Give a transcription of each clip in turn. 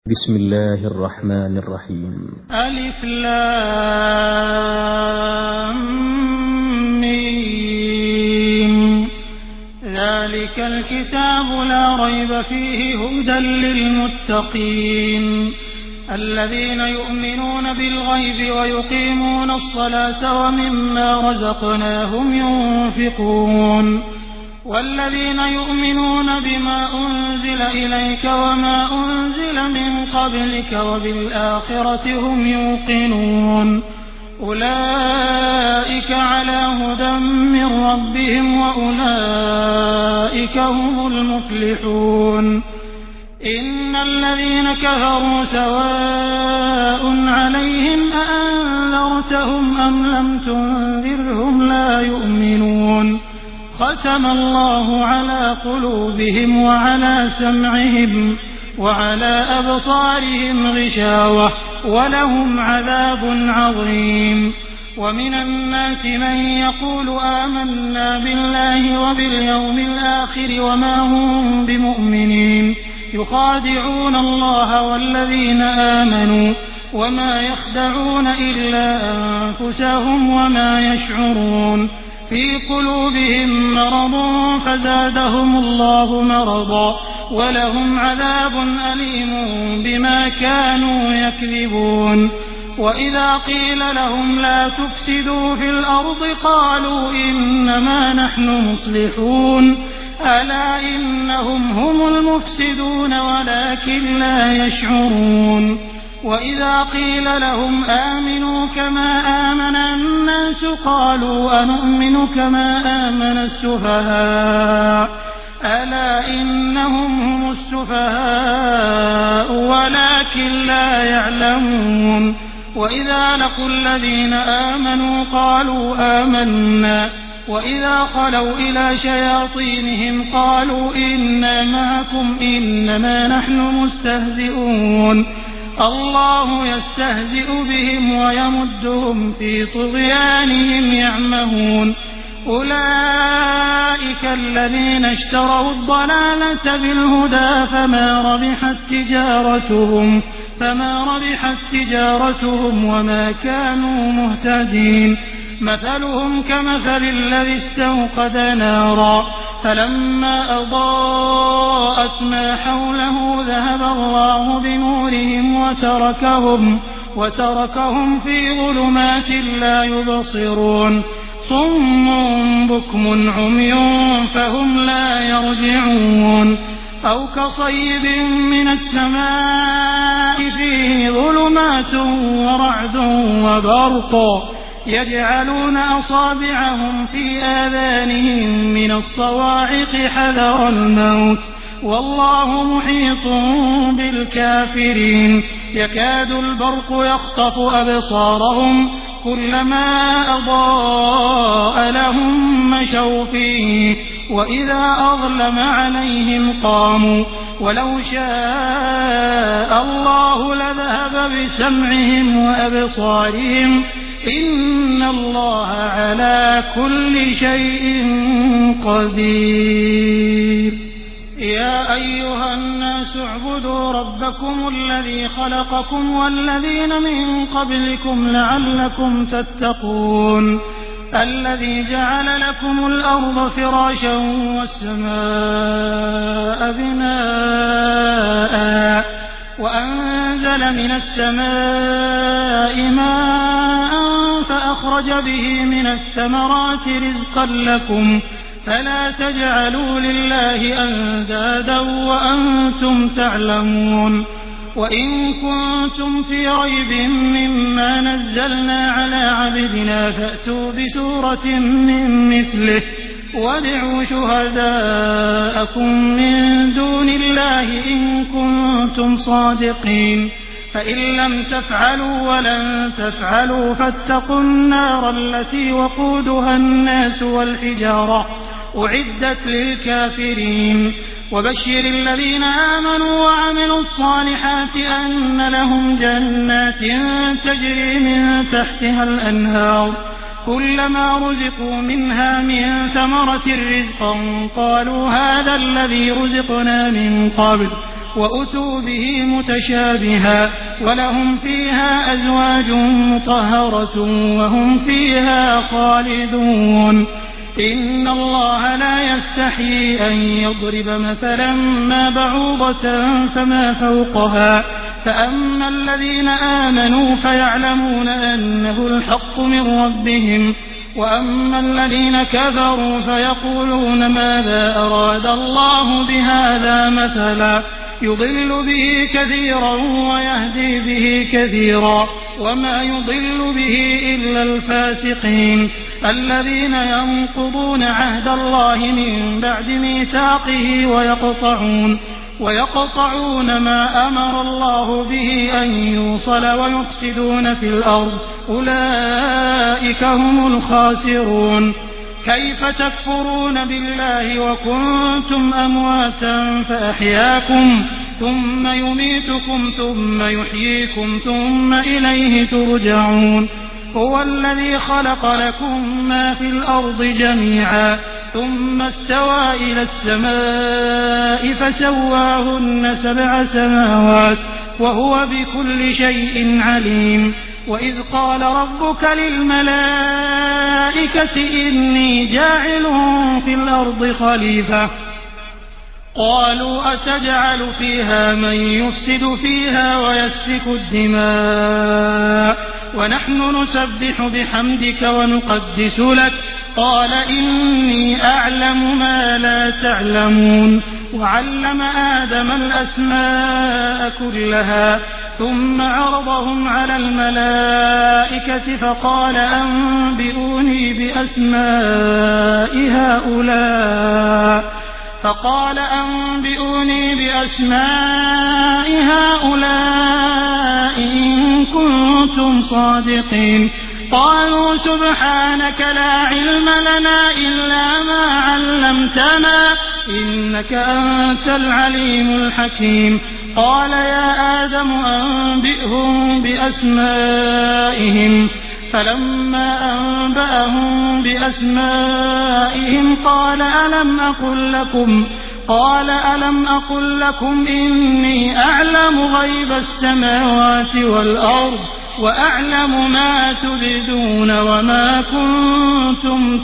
بسم الله الرحمن الرحيم. ألف لام ميم. ذلك الكتاب لا ريب فيه هدى للمتقين الذين يؤمنون بالغيب ويقيمون الصلاة ومما رزقناهم ينفقون والذين يؤمنون بما أنزل إليك وما أنزل من قبلك وبالآخرة هم يوقنون أولئك على هدى من ربهم وأولئك هم المفلحون. إن الذين كفروا سواء عليهم أأنذرتهم أم لم تنذرهم لا يؤمنون ختم الله على قلوبهم وعلى سمعهم وعلى أبصارهم غشاوة ولهم عذاب عظيم. ومن الناس من يقول آمنا بالله وباليوم الآخر وما هم بمؤمنين يخادعون الله والذين آمنوا وما يخدعون إلا أنفسهم وما يشعرون. في قلوبهم مرض فزادهم الله مرضا ولهم عذاب أليم بما كانوا يكذبون. وإذا قيل لهم لا تفسدوا في الأرض قالوا إنما نحن مصلحون ألا إنهم هم المفسدون ولكن لا يشعرون. وإذا قيل لهم آمنوا كما آمن الناس قالوا أنؤمن كما آمن السفهاء ألا إنهم هم السفهاء ولكن لا يعلمون. وإذا لقوا الذين آمنوا قالوا آمنا وإذا خلوا إلى شياطينهم قالوا إنا معكم إنما نحن مستهزئون الله يستهزئ بهم ويمدهم في طغيانهم يعمهون. أولئك الذين اشتروا الضلالة بالهدى فما ربحت تجارتهم وما كانوا مهتدين. مثلهم كمثل الذي استوقد نارا فلما أضاءت ما حوله ذهب الله بنورهم وتركهم في ظلمات لا يبصرون. صم بكم عمي فهم لا يرجعون. أو كصيب من السماء فيه ظلمات ورعد وبرق يجعلون أصابعهم في آذانهم من الصواعق حذر الموت والله محيط بالكافرين. يكاد البرق يخطف أبصارهم كلما أضاء لهم مشوا فيه وإذا أظلم عليهم قاموا ولو شاء الله لذهب بسمعهم وأبصارهم إن الله على كل شيء قدير. يا أيها الناس اعبدوا ربكم الذي خلقكم والذين من قبلكم لعلكم تتقون الذي جعل لكم الأرض فراشا والسماء بناء وأنزل من السماء ماء فأخرج به من الثمرات رزقا لكم فلا تجعلوا لله أندادا وأنتم تعلمون. وإن كنتم في ريب مما نزلنا على عبدنا فأتوا بسورة من مثله وادعوا شهداءكم من دون الله إن كنتم صادقين فإن لم تفعلوا ولن تفعلوا فاتقوا النار التي وقودها الناس والحجارة أعدت للكافرين. وبشر الذين آمنوا وعملوا الصالحات أن لهم جنات تجري من تحتها الأنهار كلما رزقوا منها من ثمرة رزقا قالوا هذا الذي رزقنا من قبل وأتوا به متشابها ولهم فيها أزواج مطهرة وهم فيها خالدون إن الله لا يستحيي أن يضرب مثلا ما بعوضة فما فوقها فأما الذين آمنوا فيعلمون أنه الحق من ربهم وأما الذين كفروا فيقولون ماذا أراد الله بهذا مثلا يضل به كثيرا ويهدي به كثيرا وما يضل به إلا الفاسقين الذين ينقضون عهد الله من بعد ميثاقه ويقطعون ما أمر الله به أن يوصل ويفسدون في الأرض أولئك هم الخاسرون كيف تكفرون بالله وكنتم أمواتا فأحياكم ثم يميتكم ثم يحييكم ثم إليه ترجعون هو الذي خلق لكم ما في الأرض جميعا ثم استوى إلى السماء فسواهن 7 سماوات وهو بكل شيء عليم وإذ قال ربك للملائكة إني جاعل في الأرض خليفة قالوا أتجعل فيها من يفسد فيها ويسفك الدماء ونحن نسبح بحمدك ونقدس لك قال إني أعلم ما لا تعلمون وعلم آدم الأسماء كلها ثم عرضهم على الملائكة فقال أنبئوني بأسماء هؤلاء إن كنتم صادقين قالوا سبحانك لا علم لنا إلا ما علمتنا إنك أنت العليم الحكيم قال يا آدم أنبئهم بأسمائهم فلما أنبأهم بأسمائهم قال ألم أقل لكم إني أعلم غيب السماوات والأرض وأعلم ما تبدون وما كنتم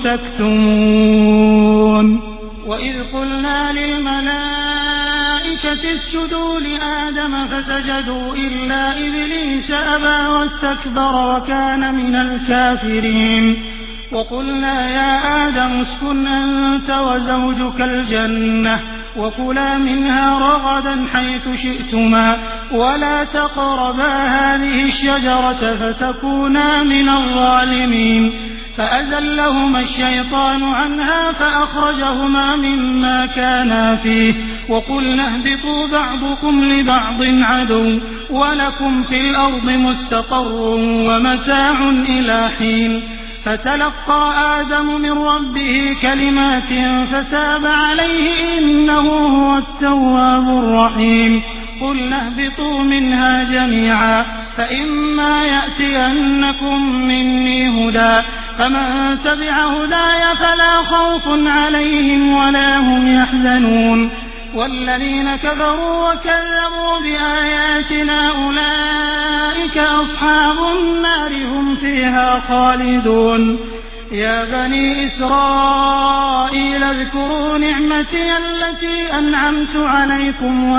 تكتمون وإذ قلنا للملائكة اسجدوا لآدم فسجدوا إلا إبليس أبى واستكبر وكان من الكافرين وقلنا يا آدم اسكن أنت وزوجك الجنة وكلا منها رغدا حيث شئتما ولا تقربا هذه الشجرة فتكونا من الظالمين فأزلهما الشيطان عنها فأخرجهما مما كانا فيه وقلنا اهبطوا بعضكم لبعض عدو ولكم في الأرض مستقر ومتاع إلى حين فتلقى آدم من ربه كلمات فتاب عليه إنه هو التواب الرحيم قلنا اهبطوا منها جميعا فإما يأتينكم مني هدى فمن تبع هداي فلا خوف عليهم ولا هم يحزنون والذين كفروا وكذبوا بآياتنا أولئك أصحاب النار هم فيها خالدون يا بني إسرائيل اذكروا نعمتي التي أنعمت عليكم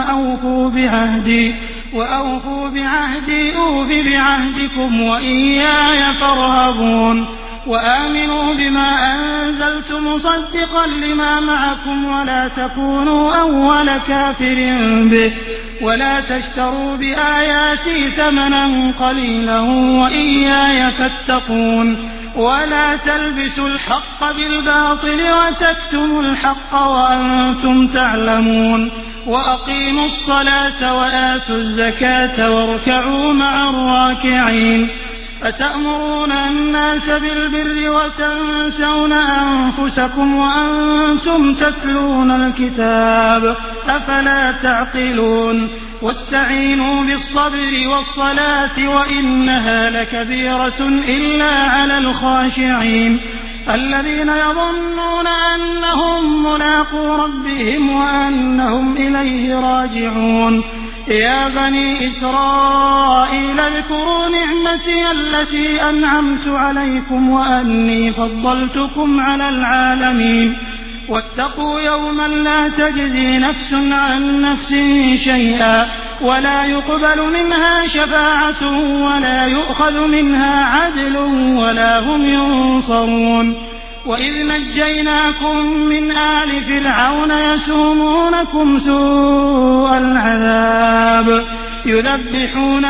وأوفوا بعهدي أوف بعهدكم وإياي فارهبون وآمنوا بما أنزلت مصدقا لما معكم ولا تكونوا أول كافر به ولا تشتروا بآياتي ثمنا قليلا وإياي فاتقون ولا تلبسوا الحق بالباطل وتكتموا الحق وأنتم تعلمون وأقيموا الصلاة وآتوا الزكاة واركعوا مع الراكعين أتأمرون الناس بالبر وتنسون أنفسكم وأنتم تتلون الكتاب أفلا تعقلون واستعينوا بالصبر والصلاة وإنها لكبيرة إلا على الخاشعين الذين يظنون أنهم ملاقو ربهم وأنهم إليه راجعون يا بني إسرائيل اذكروا نعمتي التي أنعمت عليكم وأني فضلتكم على العالمين واتقوا يوما لا تجزي نفس عن نفس شيئا ولا يقبل منها شفاعة ولا يؤخذ منها عدل ولا هم ينصرون وإذ نجيناكم من آل فرعون يسومونكم سوء العذاب يذبحون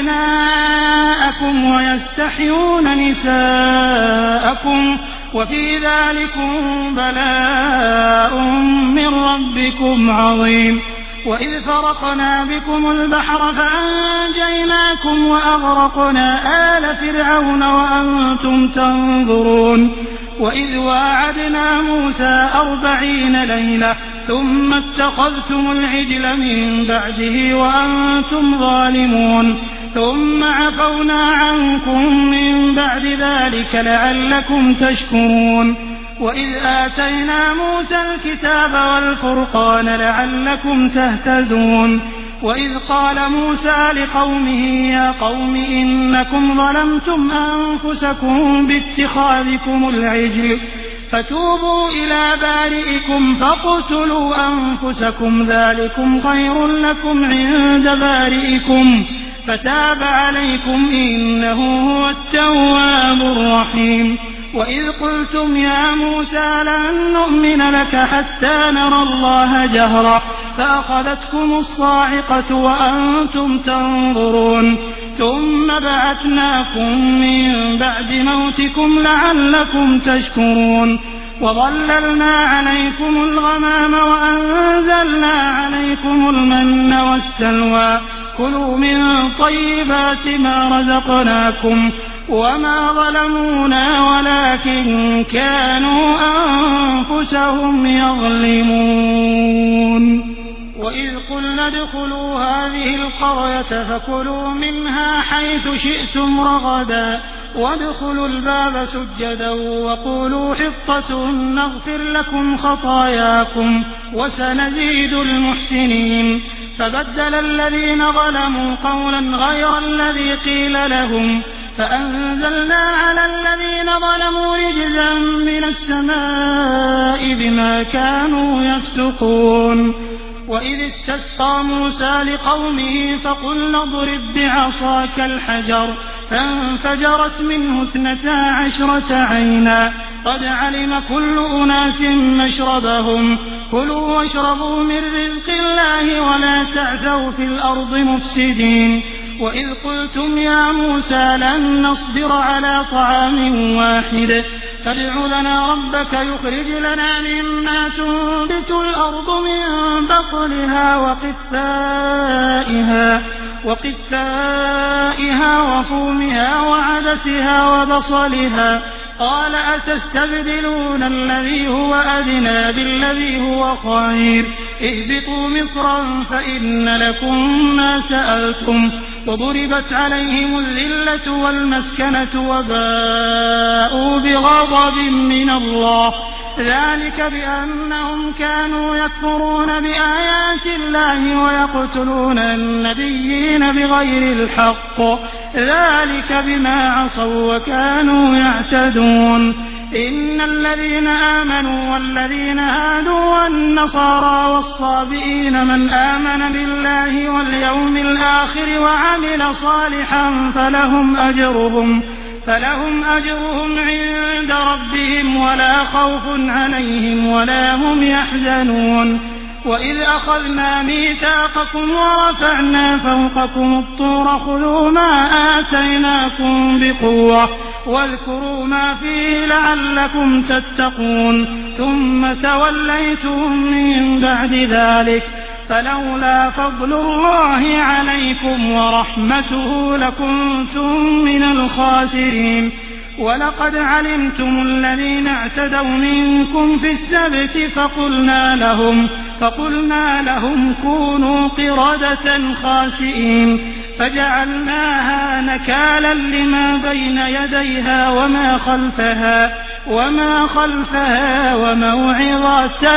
أبناءكم ويستحيون نساءكم وفي ذلكم بلاء من ربكم عظيم وإذ فرقنا بكم البحر فأنجيناكم وأغرقنا آل فرعون وأنتم تنظرون وإذ واعدنا موسى 40 ليلة ثم اتخذتم العجل من بعده وأنتم ظالمون ثم عفونا عنكم من بعد ذلك لعلكم تشكرون وإذ آتينا موسى الكتاب والفرقان لعلكم تهتدون وإذ قال موسى لقومه يا قوم إنكم ظلمتم أنفسكم باتخاذكم العجل فتوبوا إلى بارئكم فاقتلوا أنفسكم ذلكم خير لكم عند بارئكم فتاب عليكم إنه هو التواب الرحيم وإذ قلتم يا موسى لن نؤمن لك حتى نرى الله جهرة فأخذتكم الصاعقة وأنتم تنظرون ثم بعثناكم من بعد موتكم لعلكم تشكرون وظللنا عليكم الغمام وأنزلنا عليكم المن والسلوى كلوا من طيبات ما رزقناكم وما ظلمونا ولكن كانوا أنفسهم يظلمون وإذ قلنا ادخلوا هذه القرية فكلوا منها حيث شئتم رغدا وادخلوا الباب سجدا وقولوا حطة نغفر لكم خطاياكم وسنزيد المحسنين فبدل الذين ظلموا قولا غير الذي قيل لهم فأنزلنا على الذين ظلموا رجزا من السماء بما كانوا يفسقون وإذ استسقى موسى لقومه فقلنا اضرب بعصاك الحجر فانفجرت منه 12 عينا قد علم كل أناس مشربهم كلوا واشربوا من رزق الله ولا تعثوا في الأرض مفسدين وإذ قلتم يا موسى لن نصبر على طعام واحد فادع لنا ربك يخرج لنا مما تنبت الأرض من بقلها وقثائها وفومها وعدسها وبصلها قال أتستبدلون الذي هو أدنى بالذي هو خير اهبطوا مصرا فإن لكم ما سألتم وضربت عليهم الذلة والمسكنة وباءوا بغضب من الله ذلك بأنهم كانوا يكفرون بآيات الله ويقتلون النبيين بغير الحق ذلك بما عصوا وكانوا يعتدون إن الذين آمنوا والذين هادوا والنصارى والصابئين من آمن بالله واليوم الآخر وعمل صالحا فلهم أجرهم عند ربهم ولا خوف عليهم ولا هم يحزنون وإذ أخذنا ميثاقكم ورفعنا فوقكم الطور خذوا ما آتيناكم بقوة واذكروا ما فيه لعلكم تتقون ثم توليتم من بعد ذلك فلولا فضل الله عليكم ورحمته لكنتم من الخاسرين ولقد علمتم الذين اعتدوا منكم في السبت فقلنا لهم كونوا قردة خاسئين فجعلناها نكالا لما بين يديها وما خلفها وموعظة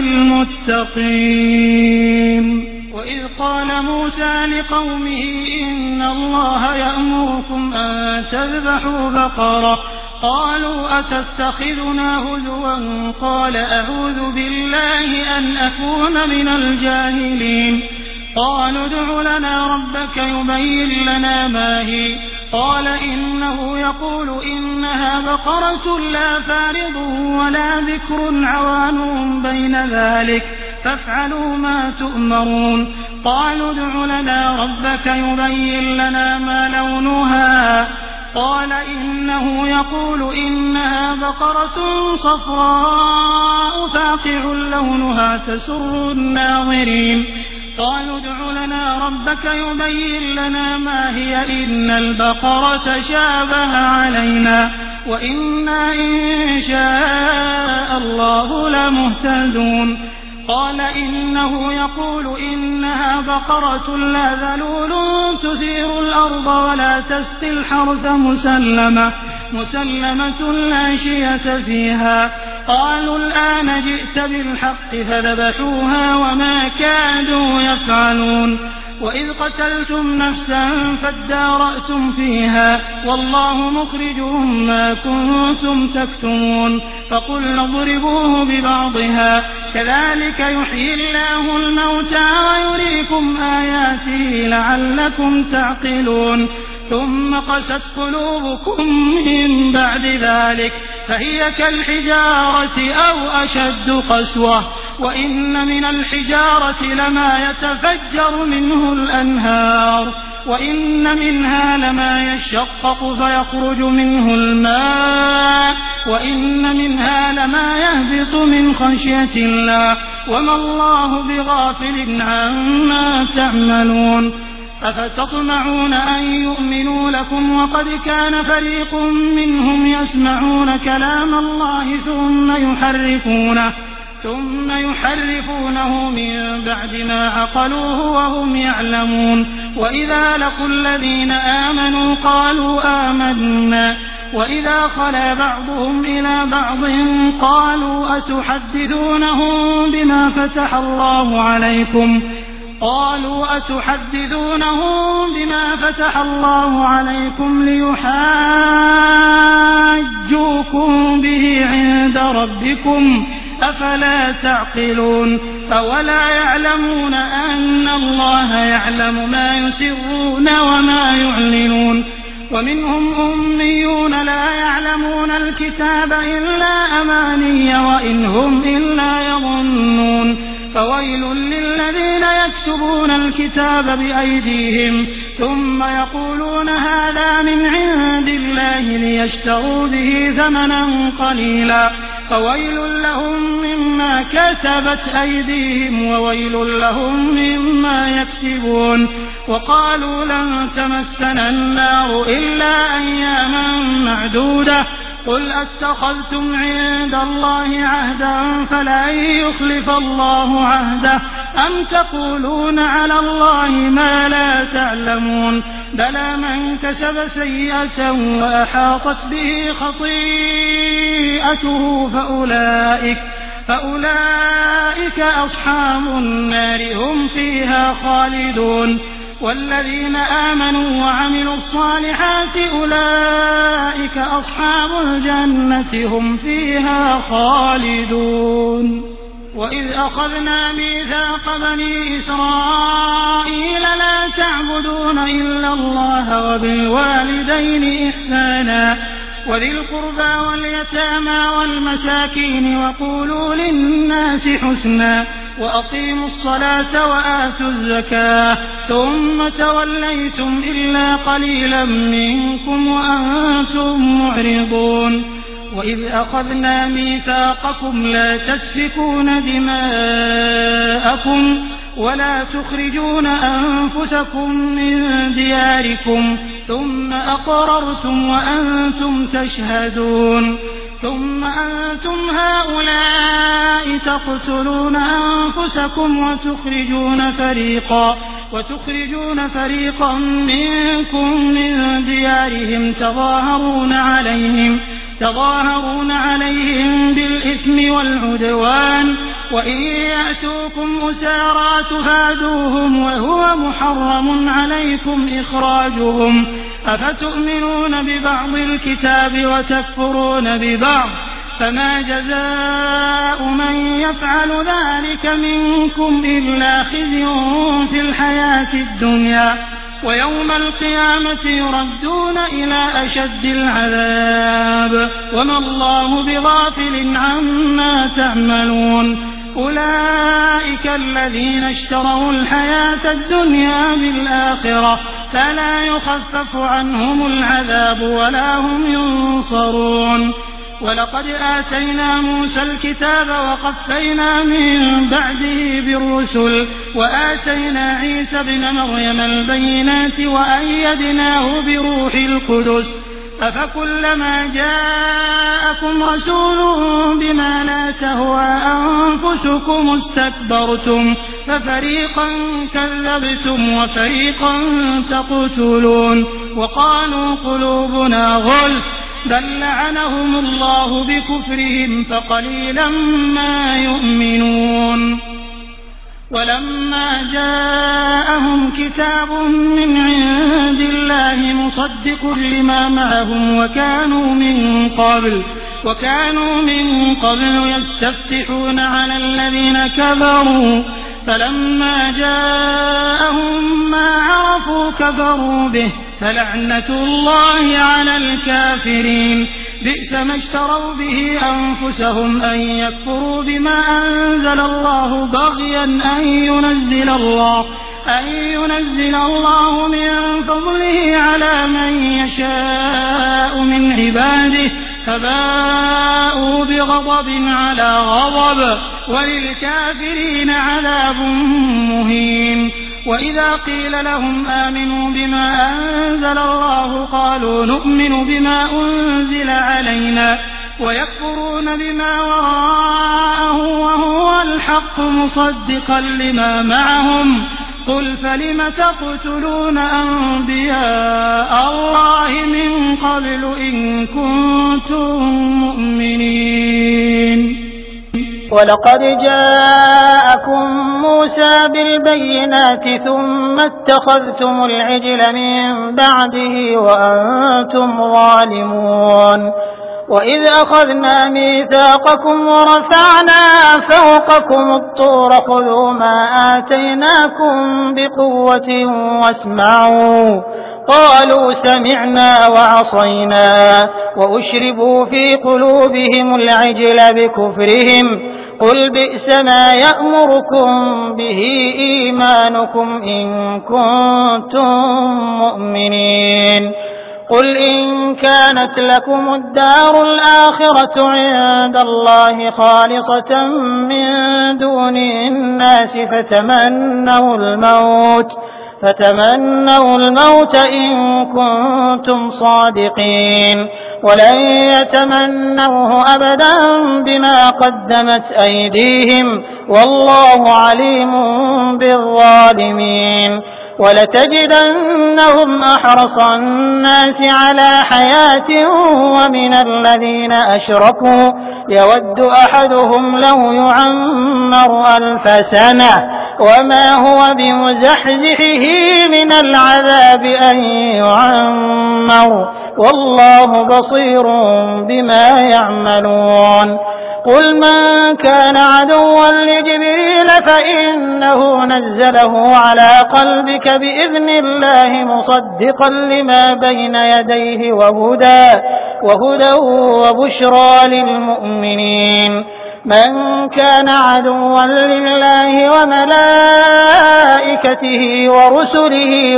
للمتقين. وإذ قال موسى لقومه إن الله يأمركم أن تذبحوا بقرة قالوا أتتخذنا هزوا قال أعوذ بالله أن أكون من الجاهلين. قالوا ادع لنا ربك يبين لنا ما هي قال إنه يقول إنها بقرة لا فارض ولا بكر عوان بين ذلك فافعلوا ما تؤمرون. قالوا ادع لنا ربك يبين لنا ما لونها قال إنه يقول إنها بقرة صفراء فاقع لونها تسر الناظرين. قالوا ادع لنا ربك يبين لنا ما هي إن البقرة شابه علينا وإنا إن شاء الله لمهتدون. قال إنه يقول إنها بقرة لا ذلول تثير الأرض ولا تسقي الحرث مسلمة لا شية فيها. قالوا الآن جئت بالحق فذبحوها وما كادوا يفعلون. وإذ قتلتم نفسا فادارأتم فيها والله مخرج ما كنتم تكتمون. فقلنا اضربوه ببعضها كذلك يحيي الله الموتى ويريكم آياته لعلكم تعقلون. ثم قست قلوبكم من بعد ذلك فهي كالحجارة أو أشد قسوة وإن من الحجارة لما يتفجر منه الأنهار وإن منها لما يشقق فيخرج منه الماء وإن منها لما يهبط من خشية الله وما الله بغافل عما تعملون. أفتطمعون أن يؤمنوا لكم وقد كان فريق منهم يسمعون كلام الله ثم يحرفونه من بعد ما عقلوه وهم يعلمون. وإذا لقوا الذين آمنوا قالوا آمنا وإذا خلا بعضهم إلى بعض قالوا أتحدثونهم بما فتح الله عليكم ليحاجوكم به عند ربكم أفلا تعقلون. أولا يعلمون أن الله يعلم ما يسرون وما يعلنون. ومنهم أميون لا يعلمون الكتاب إلا أماني وإن هم إلا يظنون. فويل للذين يكتبون الكتاب بأيديهم ثم يقولون هذا من عند الله ليشتروا به ثمنا قليلا فويل لهم مما كتبت أيديهم وويل لهم مما يكسبون. وقالوا لن تمسنا النار إلا أياما معدودة قل أتخذتم عند الله عهدا فلن يخلف الله عهده أم تقولون على الله ما لا تعلمون. بلى من كسب سيئة وأحاطت به خطيئته فأولئك أصحاب النار هم فيها خالدون. والذين آمنوا وعملوا الصالحات أولئك أصحاب الجنة هم فيها خالدون. وإذ أخذنا ميثاق بني إسرائيل لا تعبدون إلا الله وبالوالدين إحسانا وذي القربى واليتامى والمساكين وقولوا للناس حسنا وأقيموا الصلاة وآتوا الزكاة ثم توليتم إلا قليلا منكم وأنتم معرضون. وإذ أخذنا ميثاقكم لا تسفكون دماءكم ولا تخرجون أنفسكم من دياركم ثم أقررتم وأنتم تشهدون. ثم أنتم هؤلاء تقتلون أنفسكم وتخرجون فريقا منكم من ديارهم تظاهرون عليهم بالإثم والعدوان وإن يأتوكم أسارى تفادوهم وهو محرم عليكم إخراجهم أفتؤمنون ببعض الكتاب وتكفرون ببعض فما جزاء من يفعل ذلك منكم إلا خزي في الحياة الدنيا ويوم القيامة يردون إلى أشد العذاب وما الله بغافل عما تعملون أولئك الذين اشتروا الحياة الدنيا بالآخرة فلا يخفف عنهم العذاب ولا هم ينصرون ولقد آتينا موسى الكتاب وقفينا من بعده بالرسل وآتينا عيسى ابن مريم البينات وأيدناه بروح القدس أفكلما جاءكم رسول بما لا تهوى أنفسكم استكبرتم ففريقا كذبتم وفريقا تقتلون وقالوا قلوبنا غلف بل لعنهم الله بكفرهم فقليلا ما يؤمنون ولما جاءهم كتاب من عند الله مصدق لما معهم وكانوا من قبل يستفتحون على الذين كفروا فلما جاءهم ما عرفوا كفروا به فلعنة الله على الكافرين بئس ما اشتروا به أنفسهم أن يكفروا بما أنزل الله بغيا أن ينزل الله من فضله على من يشاء من عباده فباءوا بغضب على غضب وللكافرين عذاب مهين وإذا قيل لهم آمنوا بما أنزل الله قالوا نؤمن بما أنزل علينا ويكفرون بما وراءه وهو الحق مصدقا لما معهم قل فلم تقتلون أنبياء الله من قبل إن كنتم مؤمنين ولقد جاءكم موسى بالبينات ثم اتخذتم العجل من بعده وأنتم ظالمون وإذ أخذنا ميثاقكم ورفعنا فوقكم الطور خذوا ما آتيناكم بقوة واسمعوا قالوا سمعنا وعصينا وأشربوا في قلوبهم العجل بكفرهم قل بئس ما يأمركم به إيمانكم إن كنتم مؤمنين قل إن كانت لكم الدار الآخرة عند الله خالصة من دون الناس فتمنوا الموت إن كنتم صادقين ولن يتمنوه أبدا بما قدمت أيديهم والله عليم بالظالمين ولتجدنهم أحرص الناس على حياة ومن الذين أشركوا يود أحدهم لو يعمر 1000 سنة وما هو بمزحزحه من العذاب أن يعمر والله بصير بما يعملون قل من كان عدوا لجبريل فإنه نزله على قلبك بإذن الله مصدقا لما بين يديه وهدى وبشرى للمؤمنين من كان عدوا لله وملائكته ورسله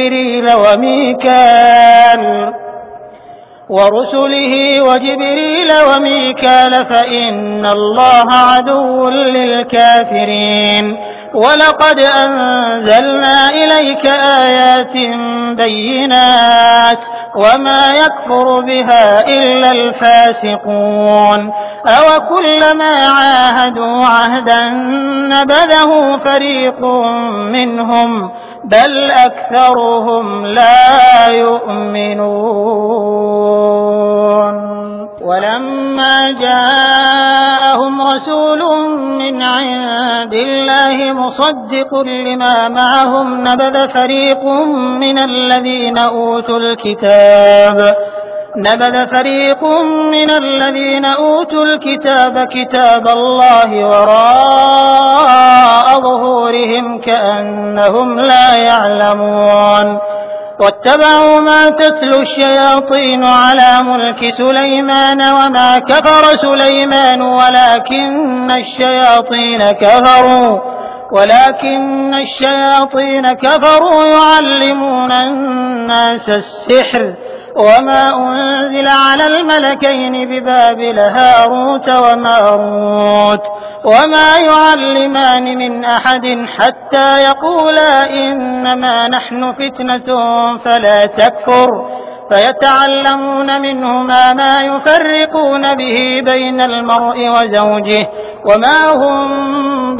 وجبريل وميكال فإن الله عدو للكافرين ولقد أنزلنا إليك آيات بينات وما يكفر بها إلا الفاسقون أوكلما عاهدوا عهدا نبذه فريق منهم بل أكثرهم لا يؤمنون ولما جاءهم رسول من عند الله مصدق لما معهم نبذ فريق من الذين أوتوا الكتاب كتاب الله وراء ظهورهم كأنهم لا يعلمون واتبعوا ما تتلو الشياطين على ملك سليمان وما كفر سليمان ولكن الشياطين كفروا يعلمون الناس السحر وما أنزل على الملكين ببابل هاروت وماروت وما يعلمان من أحد حتى يقولا إنما نحن فتنة فلا تكفر فيتعلمون منهما ما يفرقون به بين المرء وزوجه وما هم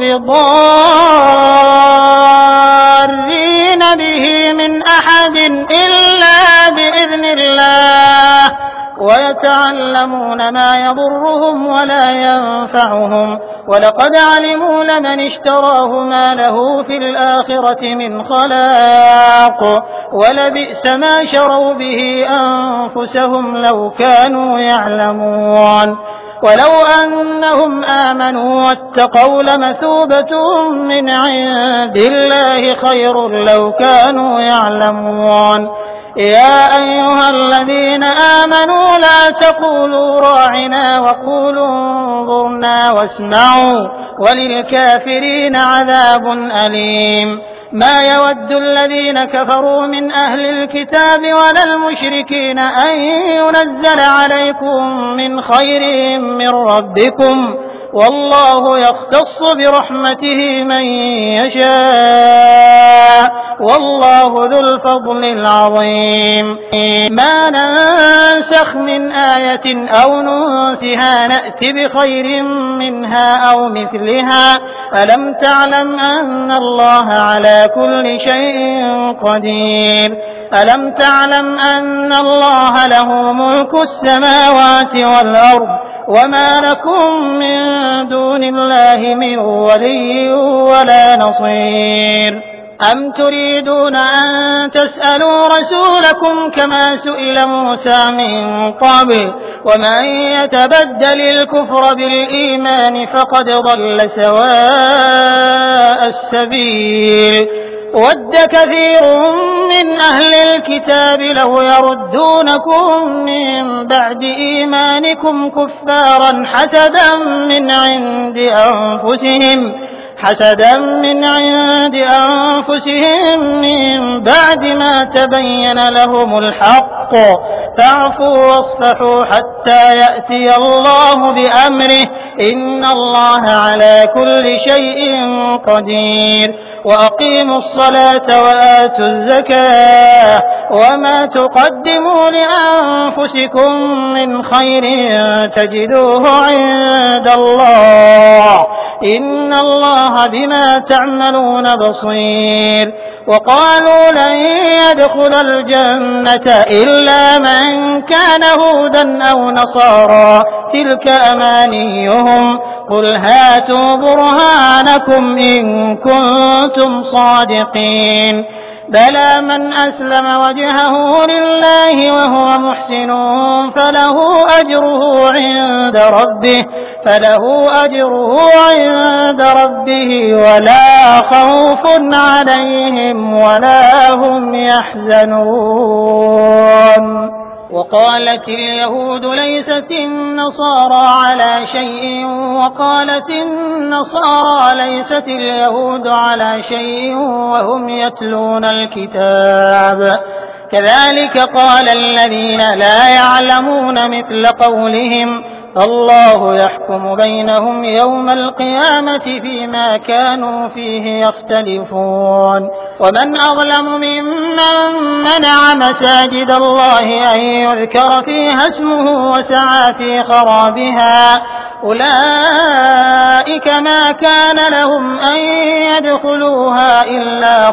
بضارين به من أحد إلا بإذن الله ويتعلمون ما يضرهم ولا ينفعهم ولقد علموا لمن اشتراه ما له في الآخرة من خلاق ولبئس ما شروا به أنفسهم لو كانوا يعلمون ولو أنهم آمنوا واتقوا لمثوبة من عند الله خير لو كانوا يعلمون يا أيها الذين آمنوا لا تقولوا راعنا وقولوا انظرنا واسمعوا وللكافرين عذاب أليم ما يود الذين كفروا من أهل الكتاب ولا المشركين أن ينزل عليكم من خير من ربكم والله يختص برحمته من يشاء والله ذو الفضل العظيم ما ننسخ من آية أو ننسها نأت بخير منها أو مثلها ألم تعلم أن الله على كل شيء قدير ألم تعلم أن الله له ملك السماوات والأرض وما لكم من دون الله من ولي ولا نصير أم تريدون أن تسألوا رسولكم كما سئل موسى من قبل ومن يتبدل الكفر بالإيمان فقد ضل سواء السبيل ود كثير من أهل الكتاب لو يردونكم من بعد إيمانكم كفارا حسدا من عند أنفسهم من بعد ما تبين لهم الحق فاعفوا واصفحوا حتى يأتي الله بأمره إن الله على كل شيء قدير وأقيموا الصلاة وآتوا الزكاة وما تقدموا لأنفسكم من خير تجدوه عند الله إن الله بما تعملون بصير وقالوا لن يدخل الجنة إلا من كان هودا أو نصارى تلك أمانيهم قل هاتوا برهانكم إن كنتم صادقين بلى من أسلم وجهه لله وهو محسن فله أجره عند ربه ولا خوف عليهم ولا هم يحزنون وقالت اليهود ليست النصارى على شيء وقالت النصارى ليست اليهود على شيء وهم يتلون الكتاب كذلك قال الذين لا يعلمون مثل قولهم الله يحكم بينهم يوم القيامة فيما كانوا فيه يختلفون ومن أظلم ممن منع مساجد الله أن يذكر فيها اسمه وسعى في خرابها أولئك ما كان لهم أن يدخلوها إلا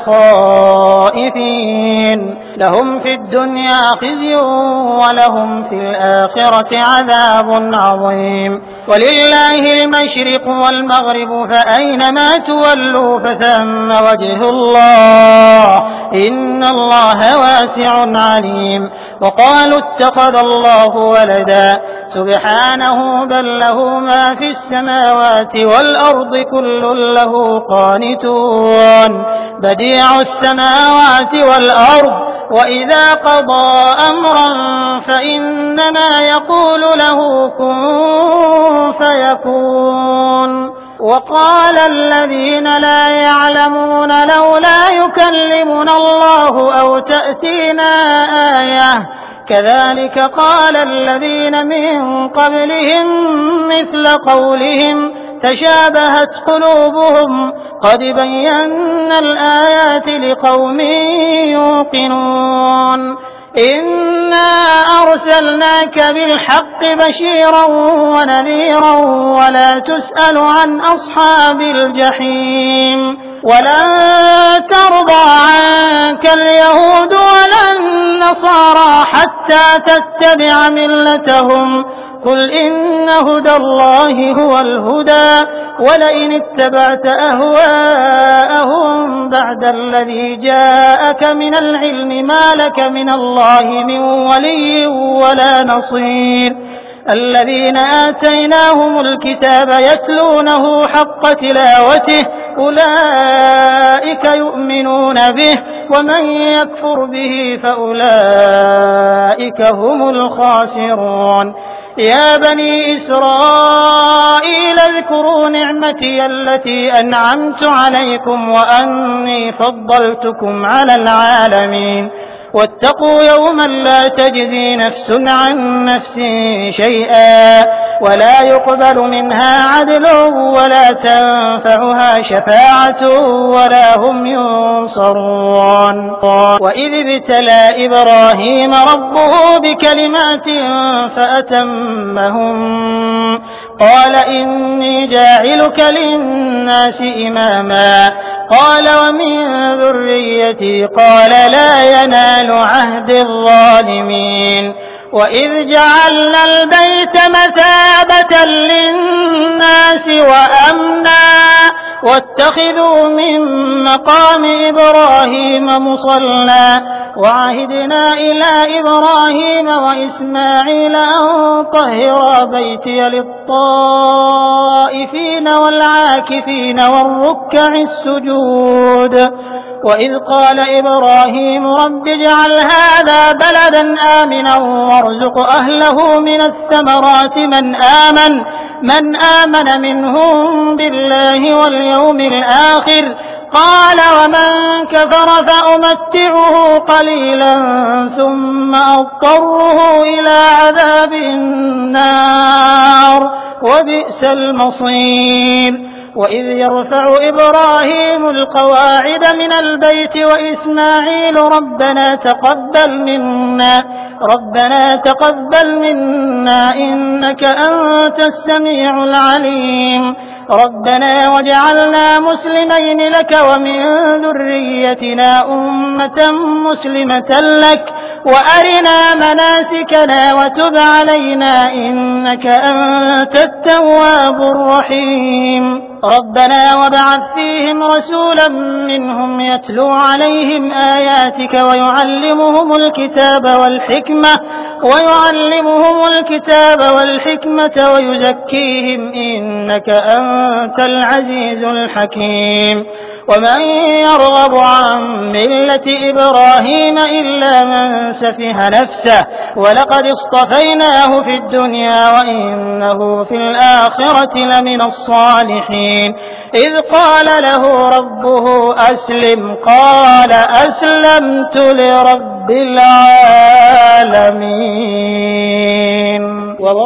خائفين لهم في الدنيا خزي ولهم في الآخرة عذاب عظيم ولله المشرق والمغرب فأينما تولوا فثم وجه الله إن الله واسع عليم وقالوا اتخذ الله ولدا سبحانه بل له ما في السماوات والأرض كل له قانتون بديع السماوات والأرض وإذا قضى أمرا فإنما يقول له كن فيكون وقال الذين لا يعلمون لولا يكلمنا الله أو تأتينا آية كذلك قال الذين من قبلهم مثل قولهم تشابهت قلوبهم قد بينا الآيات لقوم يوقنون إنا أرسلناك بالحق بشيرا ونذيرا ولا تسأل عن أصحاب الجحيم ولن ترضى عنك اليهود ولا النصارى حتى تتبع ملتهم قل إن هدى الله هو الهدى ولئن اتبعت أهواءهم بعد الذي جاءك من العلم ما لك من الله من ولي ولا نصير الذين آتيناهم الكتاب يتلونه حق تلاوته أولئك يؤمنون به ومن يكفر به فأولئك هم الخاسرون يا بني إسرائيل اذكروا نعمتي التي أنعمت عليكم وأني فضلتكم على العالمين واتقوا يوما لا تجزي نفس عن نفس شيئا ولا يقبل منها عدل ولا تنفعها شفاعة ولا هم ينصرون وإذ ابتلى إبراهيم ربه بكلمات فأتمهم قال إني جاعلك للناس إماما قال ومن ذريتي قال لا ينال عهد الظالمين وإذ جعلنا البيت مثابة للناس وأمنا واتخذوا من مقام إبراهيم مصلى وعهدنا إلى إبراهيم وإسماعيل أن طهرا بيتي للطائفين والعاكفين والركع السجود وإذ قال إبراهيم رب اجعل هذا بلدا آمنا وارزق أهله من الثمرات من آمن منهم بالله واليوم الآخر قال ومن كفر فأمتعه قليلا ثم أضطره إلى عذاب النار وبئس المصير وإذ يرفع إبراهيم القواعد من البيت وإسماعيل ربنا تقبل منا إنك أنت السميع العليم ربنا واجعلنا مسلمين لك ومن ذريتنا أمة مسلمة لك وأرنا مناسكنا وتب علينا إنك أنت التواب الرحيم ربنا وابعث فيهم رسولا منهم يتلو عليهم آياتك ويعلمهم الكتاب والحكمة ويزكيهم إنك أنت العزيز الحكيم ومن يرغب عن ملة إبراهيم إلا من سفه نفسه ولقد اصطفيناه في الدنيا وإنه في الآخرة لمن الصالحين إذ قال له ربه أسلم قال أسلمت لرب العالمين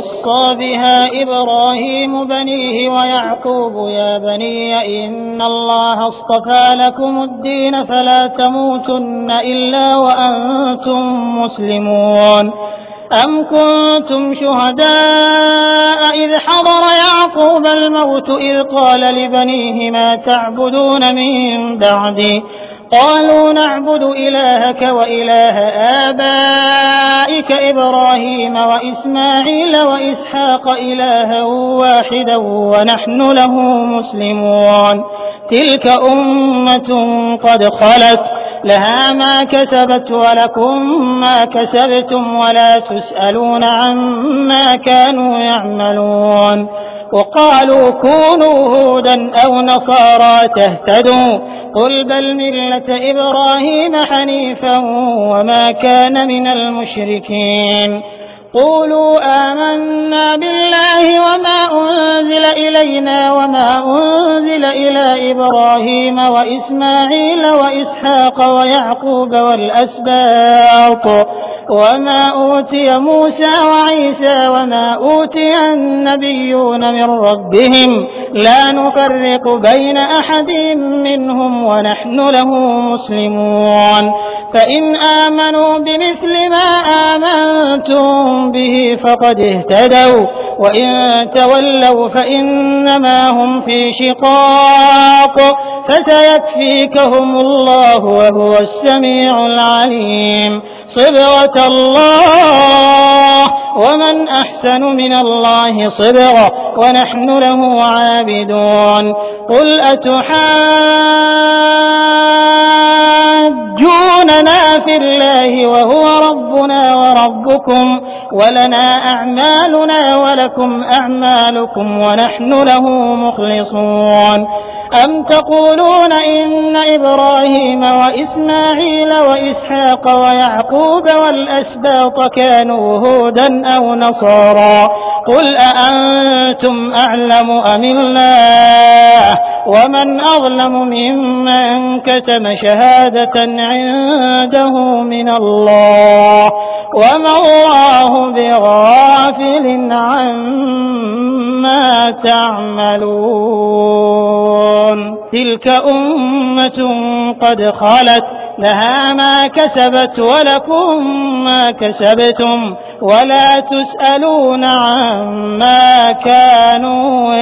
وصى بها إبراهيم بنيه ويعقوب يا بني إن الله اصطفى لكم الدين فلا تموتن إلا وأنتم مسلمون أم كنتم شهداء إذ حضر يعقوب الموت إذ قال لبنيه ما تعبدون من بعدي قالوا نعبد إلهك وإله آبائك إبراهيم وإسماعيل وإسحاق إلها واحدا ونحن له مسلمون تلك أمة قد خلت لها ما كسبت ولكم ما كسبتم ولا تسألون عما كانوا يعملون وقالوا كونوا هودا أو نصارى تهتدوا قل بل ملة إبراهيم حنيفا وما كان من المشركين قولوا آمنا بالله وما أنزل إلينا وما أنزل إلى إبراهيم وإسماعيل وإسحاق ويعقوب والأسباط وما أوتي موسى وعيسى وما أوتي النبيون من ربهم لا نفرق بين أحد منهم ونحن له مسلمون فإن آمنوا بمثل ما آمنتم به فقد اهتدوا وإن تولوا فإنما هم في شقاق فسيكفيكهم الله وهو السميع العليم صبغة الله ومن أحسن من الله صبغة ونحن له عابدون قل أتحاجوننا في الله وهو ربنا وربكم ولنا أعمالنا ولكم أعمالكم ونحن له مخلصون أم تقولون إن إبراهيم وإسماعيل وإسحاق ويعقوب والأسباط كانوا هودا أو نصارى قل أأنتم أعلم أم الله ومن أظلم ممن كتم شهادة عنده من الله وما الله بغافل عما تعملون تلك أمة قد خلت لها ما كسبت ولكم ما كسبتم ولا تسألون عما كانوا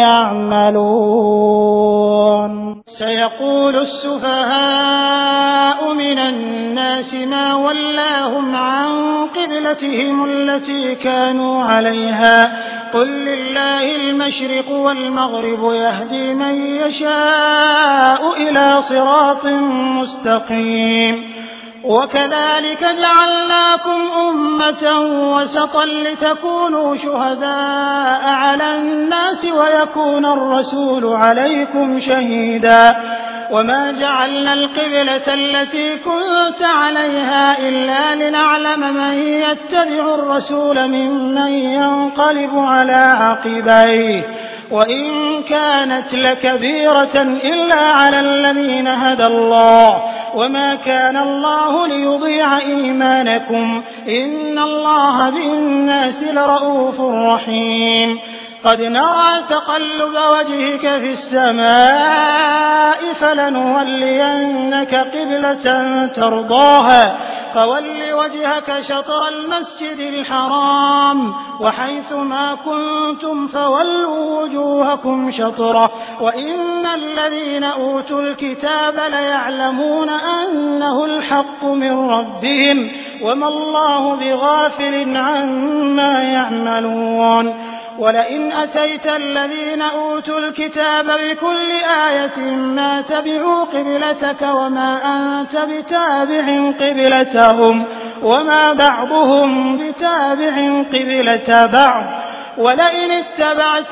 يعملون سيقول السفهاء من الناس ما ولاهم عن قبلتهم التي كانوا عليها قل لله المشرق والمغرب يهدي من يشاء إلى صراط مستقيم وكذلك جعلناكم أمة وسطا لتكونوا شهداء على الناس ويكون الرسول عليكم شهيدا وما جعلنا القبلة التي كنت عليها إلا لنعلم من يتبع الرسول ممن ينقلب على عقبيه وإن كانت لكبيرة إلا على الذين هدى الله وما كان الله ليضيع إيمانكم إن الله بالناس لرؤوف رحيم قد نرى تقلب وجهك في السماء فلنولينك قبلة ترضاها فول وجهك شطر المسجد الحرام وحيث ما كنتم فولوا وجوهكم شطره وإن الذين أوتوا الكتاب ليعلمون أنه الحق من ربهم وما الله بغافل عما يعملون ولئن أتيت الذين أوتوا الكتاب بكل آية ما تبعوا قبلتك وما أنت بتابع قبلتهم وما بعضهم بتابع قبلة بعض ولئن اتبعت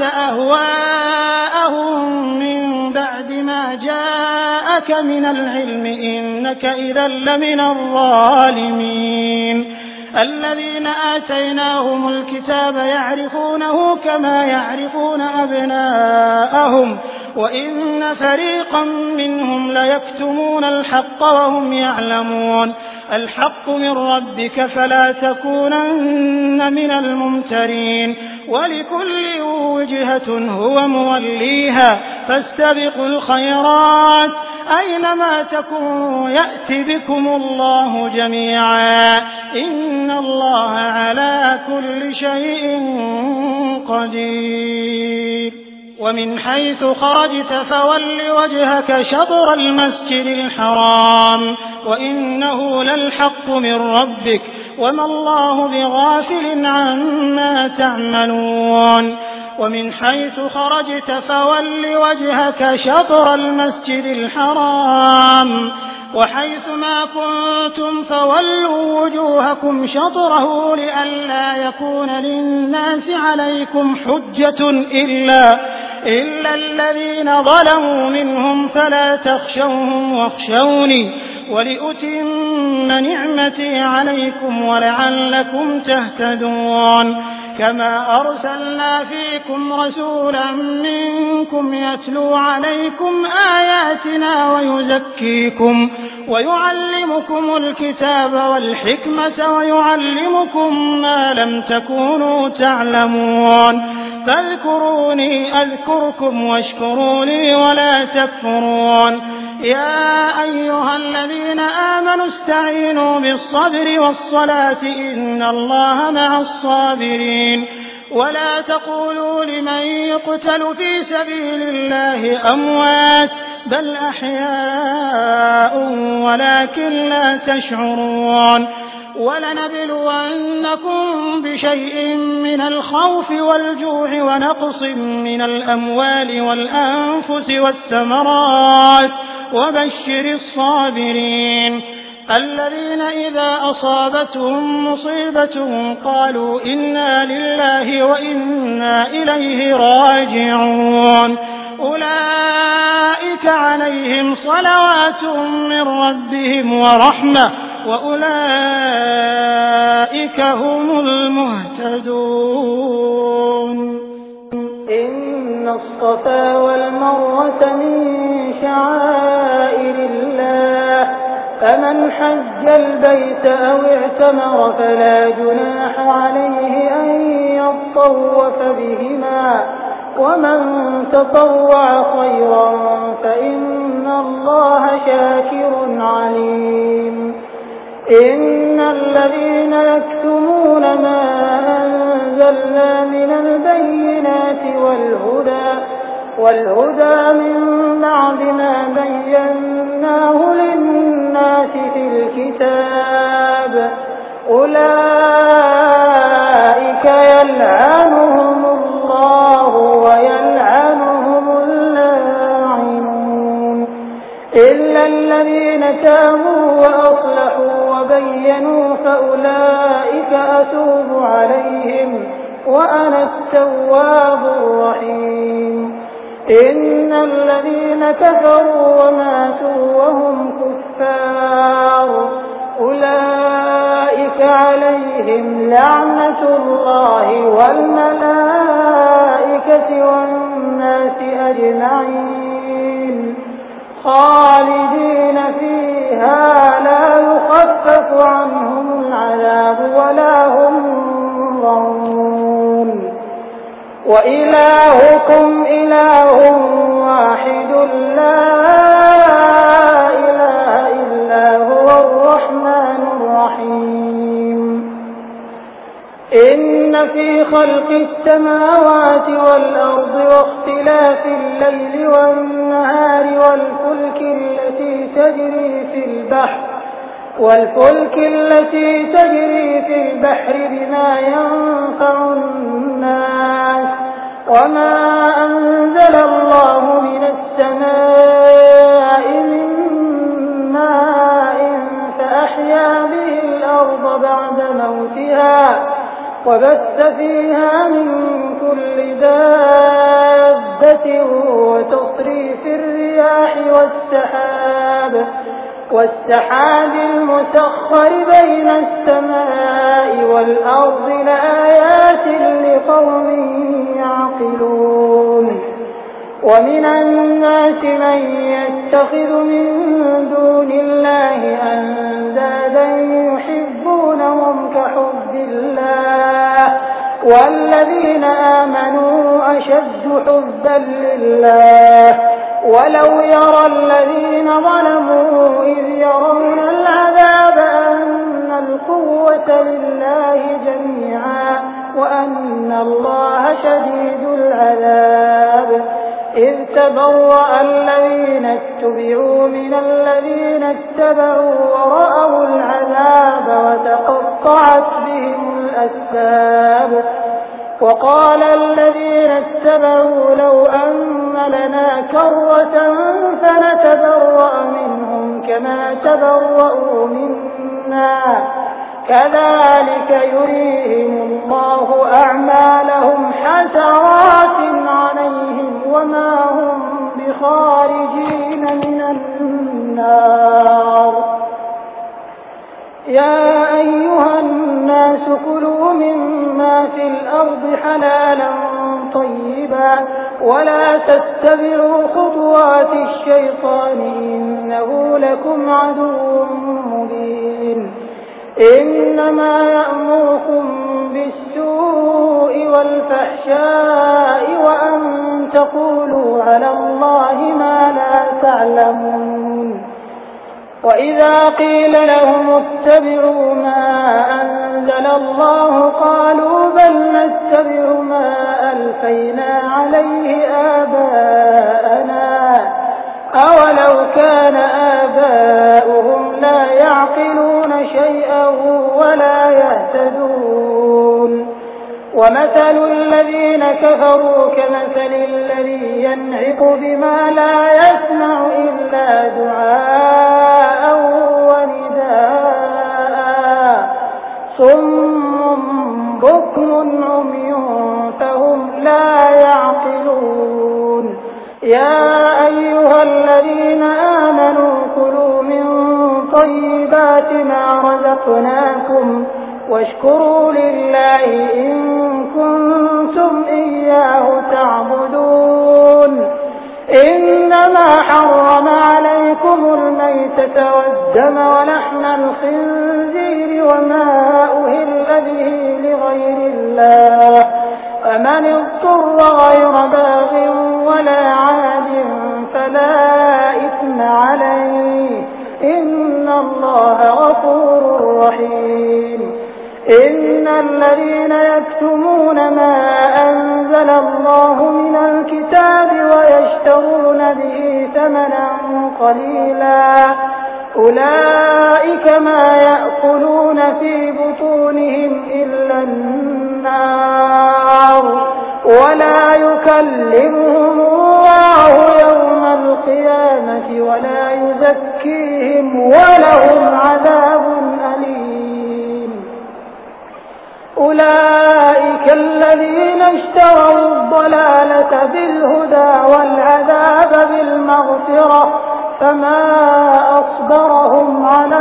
أهواءهم من بعد ما جاءك من العلم إنك إذا لمن الظالمين الذين آتيناهم الكتاب يعرفونه كما يعرفون أبناءهم وإن فريقا منهم ليكتمون الحق وهم يعلمون الحق من ربك فلا تكونن من الممترين ولكل وجهة هو موليها فاستبقوا الخيرات أينما تكونوا يأت بكم الله جميعا إن الله على كل شيء قدير ومن حيث خرجت فول وجهك شطر المسجد الحرام وإنه للحق من ربك وما الله بغافل عما تعملون ومن حيث خرجت فول وجهك شطر المسجد الحرام وحيث ما كنتم فولوا وجوهكم شطره لئلا يكون للناس عليكم حجة إلا الذين ظلموا منهم فلا تخشوهم واخشوني ولأتم نعمتي عليكم ولعلكم تهتدون كما أرسلنا فيكم رسولا منكم يتلو عليكم آياتنا ويزكيكم ويعلمكم الكتاب والحكمة ويعلمكم ما لم تكونوا تعلمون فاذكروني أذكركم واشكروا لي ولا تكفرون يا أيها الذين آمنوا استعينوا بالصبر والصلاة إن الله مع الصابرين ولا تقولوا لمن يقتل في سبيل الله أموات بل أحياء ولكن لا تشعرون ولنبلونكم بشيء من الخوف والجوع ونقص من الأموال والأنفس والثمرات وبشر الصابرين الذين إذا أصابتهم مصيبة قالوا إنا لله وإنا إليه راجعون أولئك عليهم صلوات من ربهم ورحمة وأولئك هم المهتدون إن الصفا والمروة من شعائر الله فمن حج البيت أو اعتمر فلا جناح عليه أن يطوف بهما ومن تطوع خيرا فإن الله شاكر عليم إن الذين يكتمون ما أنزلنا من البينات والهدى من بعد ما بيناه للناس في الكتاب أولئك يلعنهم الله ويلعنهم اللاعنون إلا الذين تابوا وأصلحوا وبينوا فأولئك أتوب عليهم وأنا التواب الرحيم إن الذين كفروا وماتوا وهم كفار أولئك عليهم لعنة الله والملائكة والناس أجمعين خالدين فيها لا يخفف عنهم العذاب ولا هم ينظرون وإلهكم إله واحد لا إله إلا هو الرحمن الرحيم إن في خلق السماوات والأرض واختلاف الليل والنهار والفلك التي تجري في البحر بما ينفع الناس وما أنزل الله من السماء من ماء فأحيا به الأرض بعد موتها وبث فيها من كل دابة وتصريف الرياح والسحاب المسخر بين السماء والأرض لآيات لقوم يعقلون ومن الناس من يتخذ من دون الله أندادا يحبونهم كحب الله والذين آمنوا أشد حبا لله ولو يرى الذين ظلموا إذ يرون العذاب أن القوة لله جميعا وأن الله شديد العذاب إذ تبرأ الذين اتبعوا من الذين اتبعوا ورأوا العذاب وتقطعت بهم الأسباب وقال الذين اتبعوا لو أن لنا كرة فنتبرأ منهم كما تبرأوا منا كذلك يريهم الله أعمالهم حسرات عليهم وما هم بخارجين من النار يا أيها الناس كلوا مما في الأرض حلالا طيبا ولا تتبعوا خطوات الشيطان إنه لكم عدو مبين إنما يأمركم بالسوء والفحشاء وأن تقولوا على الله ما لا تعلمون وإذا قيل لهم اتبعوا ما أنزل الله قالوا بل نتبع ما ألفينا عليه آباءنا أولو كان آباؤهم لا يعقلون شيئا ولا يهتدون ومثل الذين كفروا كمثل الذي ينعق بما لا يسمع إلا دعاء ونداء صم بكم عمي فهم لا يعقلون يا أيها الذين آمنوا كلوا من طيبات ما رزقناكم واشكروا لله إن كنتم إياه تعبدون إنما حرم عليكم الميتة والدم ولحم الخنزير وما أهل به لغير الله فمن اضطر غير باغ ولا عاد فلا إثم عليه إن الله غفور رحيم إن الذين يكتمون ما أنزل الله من الكتاب ويشترون به ثمنا قليلا أولئك ما يأكلون في بطونهم إلا النار ولا يكلمهم الله يوم القيامة ولا يزكيهم ولهم عذاب أليم أولئك الذين اشتروا الضلالة بالهدى والعذاب بالمغفرة فما أصبرهم على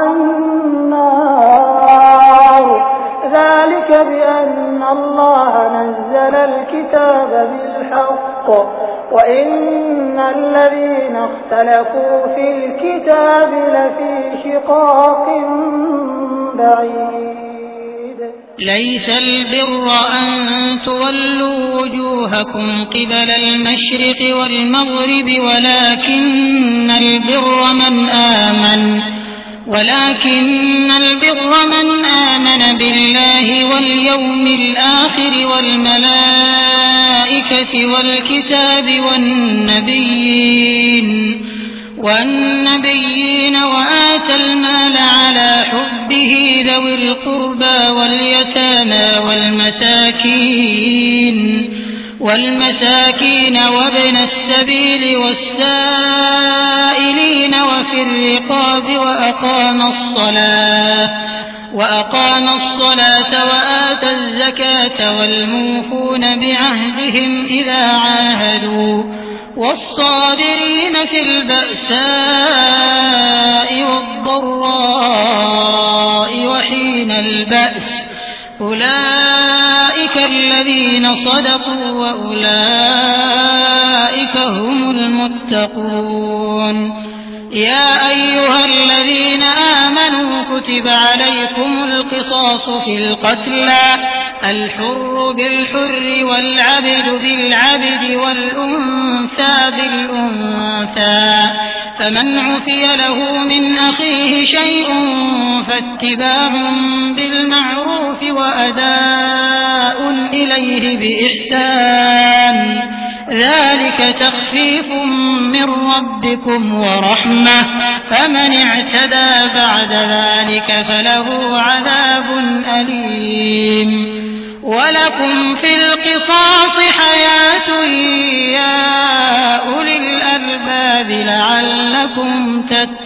النار ذلك بأن الله نزل الكتاب بالحق وإن الذين اختلفوا في الكتاب لفي شقاق بعيد ليس البر أن تولوا وجوهكم قبل المشرق والمغرب ولكن البر من آمن بالله واليوم الآخر والملائكة والكتاب والنبيين وآتى المال على حبه ذوي القربى واليتامى والمساكين وابن السبيل والسائلين وفي الرقاب وأقام الصلاة وآتى الزكاة والموفون بعهدهم إذا عاهدوا والصابرين في البأساء والضراء وحين البأس أولئك الذين صدقوا وأولئك أولئك هم المتقون. يا أيها الذين آمنوا كتب عليكم القصاص في القتلى الحر بالحر والعبد بالعبد والأنثى بالأنثى فمن عفي له من أخيه شيء فاتباع بالمعروف وأداء إليه بإحسان ذلك تخفيف من ربكم ورحمة فمن اعتدى بعد ذلك فله عذاب أليم. ولكم في القصاص حياة يا أولي الألباب لعلكم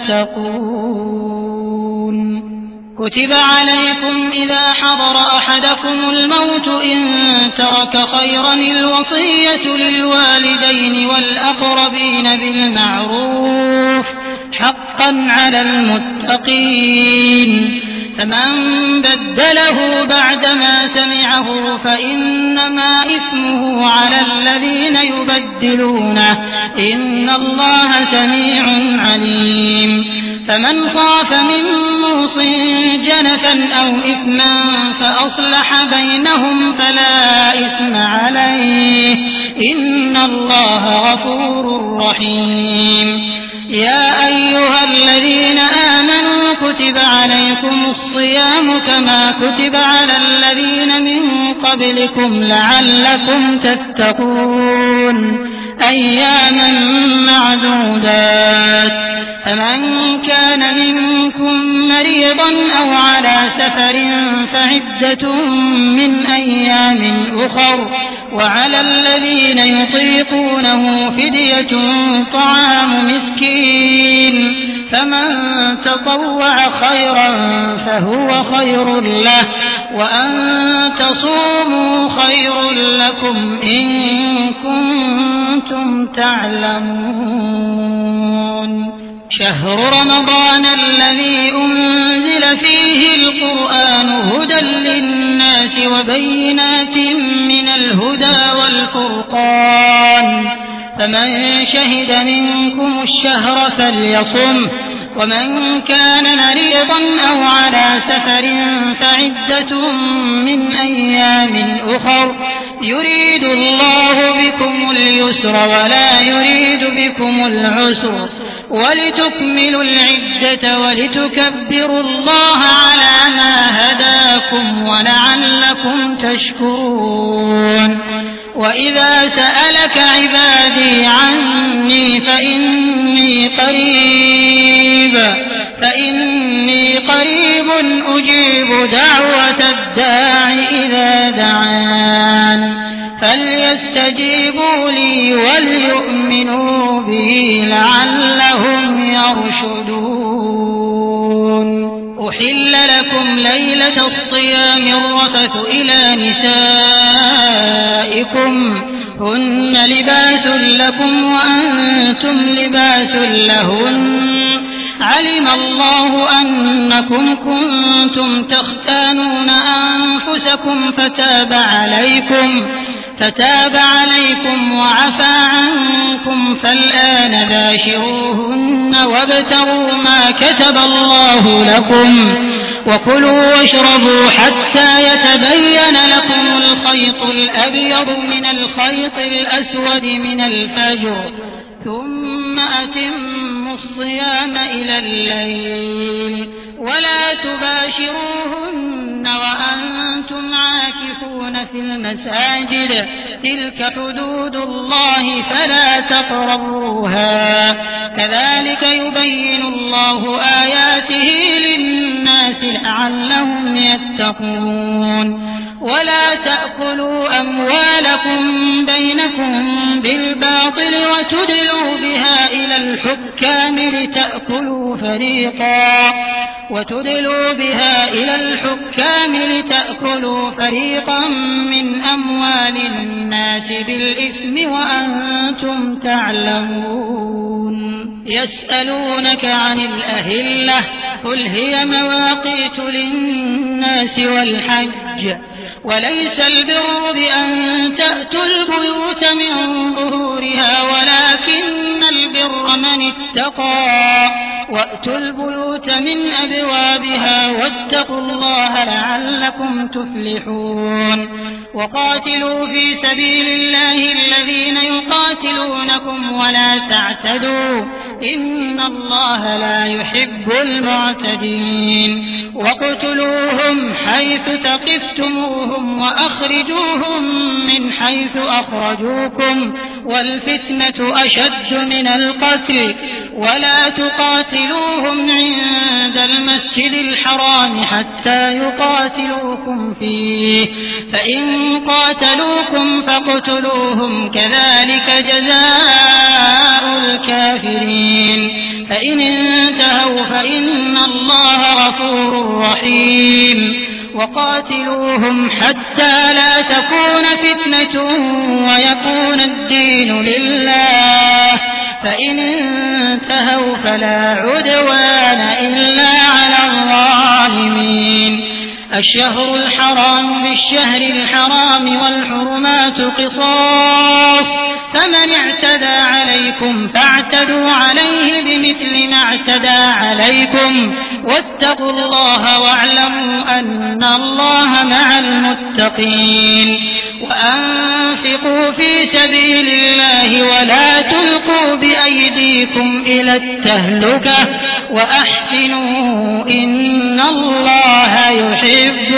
تتقون. كتب عليكم إذا حضر أحدكم الموت إن ترك خيرا الوصية للوالدين والأقربين بالمعروف حقا على المتقين فمن بدله بعدما سمعه فإنما إثمه على الذين يبدلونه إن الله سميع عليم. فمن خاف من موص جنفا أو إثما فأصلح بينهم فلا إثم عليه إن الله غفور رحيم. يا أيها الذين آمنوا كتب عليكم الصيام كما كتب على الذين من قبلكم لعلكم تتقون أياما معدودات فمن كان منكم مريضا أو على سفر فعدة من أيام أخر وعلى الذين يطيقونه فدية طعام مسكين فمن تطوع خيرا فهو خير له وأن تصوموا خير لكم إن كنتم تعلمون. شهر رمضان الذي أنزل فيه القرآن هدى للناس وبينات من الهدى والفرقان فمن شهد منكم الشهر فليصم ومن كان مريضا أو على سفر فعدة من أيام أخر يريد الله بكم اليسر ولا يريد بكم العسر ولتكملوا العدة ولتكبروا الله على ما هداكم ولعلكم تشكرون. وإذا سألك عبادي عني فإني قريب أجيب دعوة الداع إذا دعان فليستجيبوا لي وليؤمنوا بي لعلهم يرشدون. أحل لكم ليلة الصيام الرفث إلى نسائكم هن لباس لكم وأنتم لباس لهن علم الله أنكم كنتم تختانون أنفسكم فتاب عليكم وعفى عنكم فالآن باشروهن وابتغوا ما كتب الله لكم وكلوا واشربوا حتى يتبين لكم الخيط الأبيض من الخيط الأسود من الفجر ثم أتموا الصيام إلى الليل ولا تباشروهن وأنتم عاكفون في المساجد تلك حدود الله فلا تقربوها كذلك يبين الله آياته للناس لعلهم يتقون. ولا تأكلوا أموالكم بينكم بالباطل وتدلوا بها إلى الحكام لتأكلوا فريقا من أموال الناس بالإثم وأنتم تعلمون. يسألونك عن الأهلة قل هي مواقيت للناس والحج وليس البر بأن تأتوا البيوت من ظهورها ولكن البر من اتقى وأتوا البيوت من أبوابها واتقوا الله لعلكم تفلحون وقاتلوا في سبيل الله الذين يقاتلونكم ولا تعتدوا إن الله لا يحب المعتدين واقتلوهم حيث ثقفتموهم وأخرجوهم من حيث أخرجوكم والفتنة أشد من القتل ولا تقاتلوهم عند المسجد الحرام حتى يقاتلوكم فيه فإن قاتلوكم فاقتلوهم كذلك جزاء الكافرين فإن انتهوا فإن الله غفور رحيم وقاتلوهم حتى لا تكون فتنة ويكون الدين لله فإن انتهوا فلا عدوان إلا على الظالمين الشهر الحرام بالشهر الحرام والحرمات قصاص فمن اعتدى عليكم فاعتدوا عليه بمثل ما اعتدى عليكم واتقوا الله واعلموا أن الله مع المتقين وأنفقوا في سبيل الله ولا تلقوا بأيديكم إلى التهلكة وأحسنوا إن الله يحب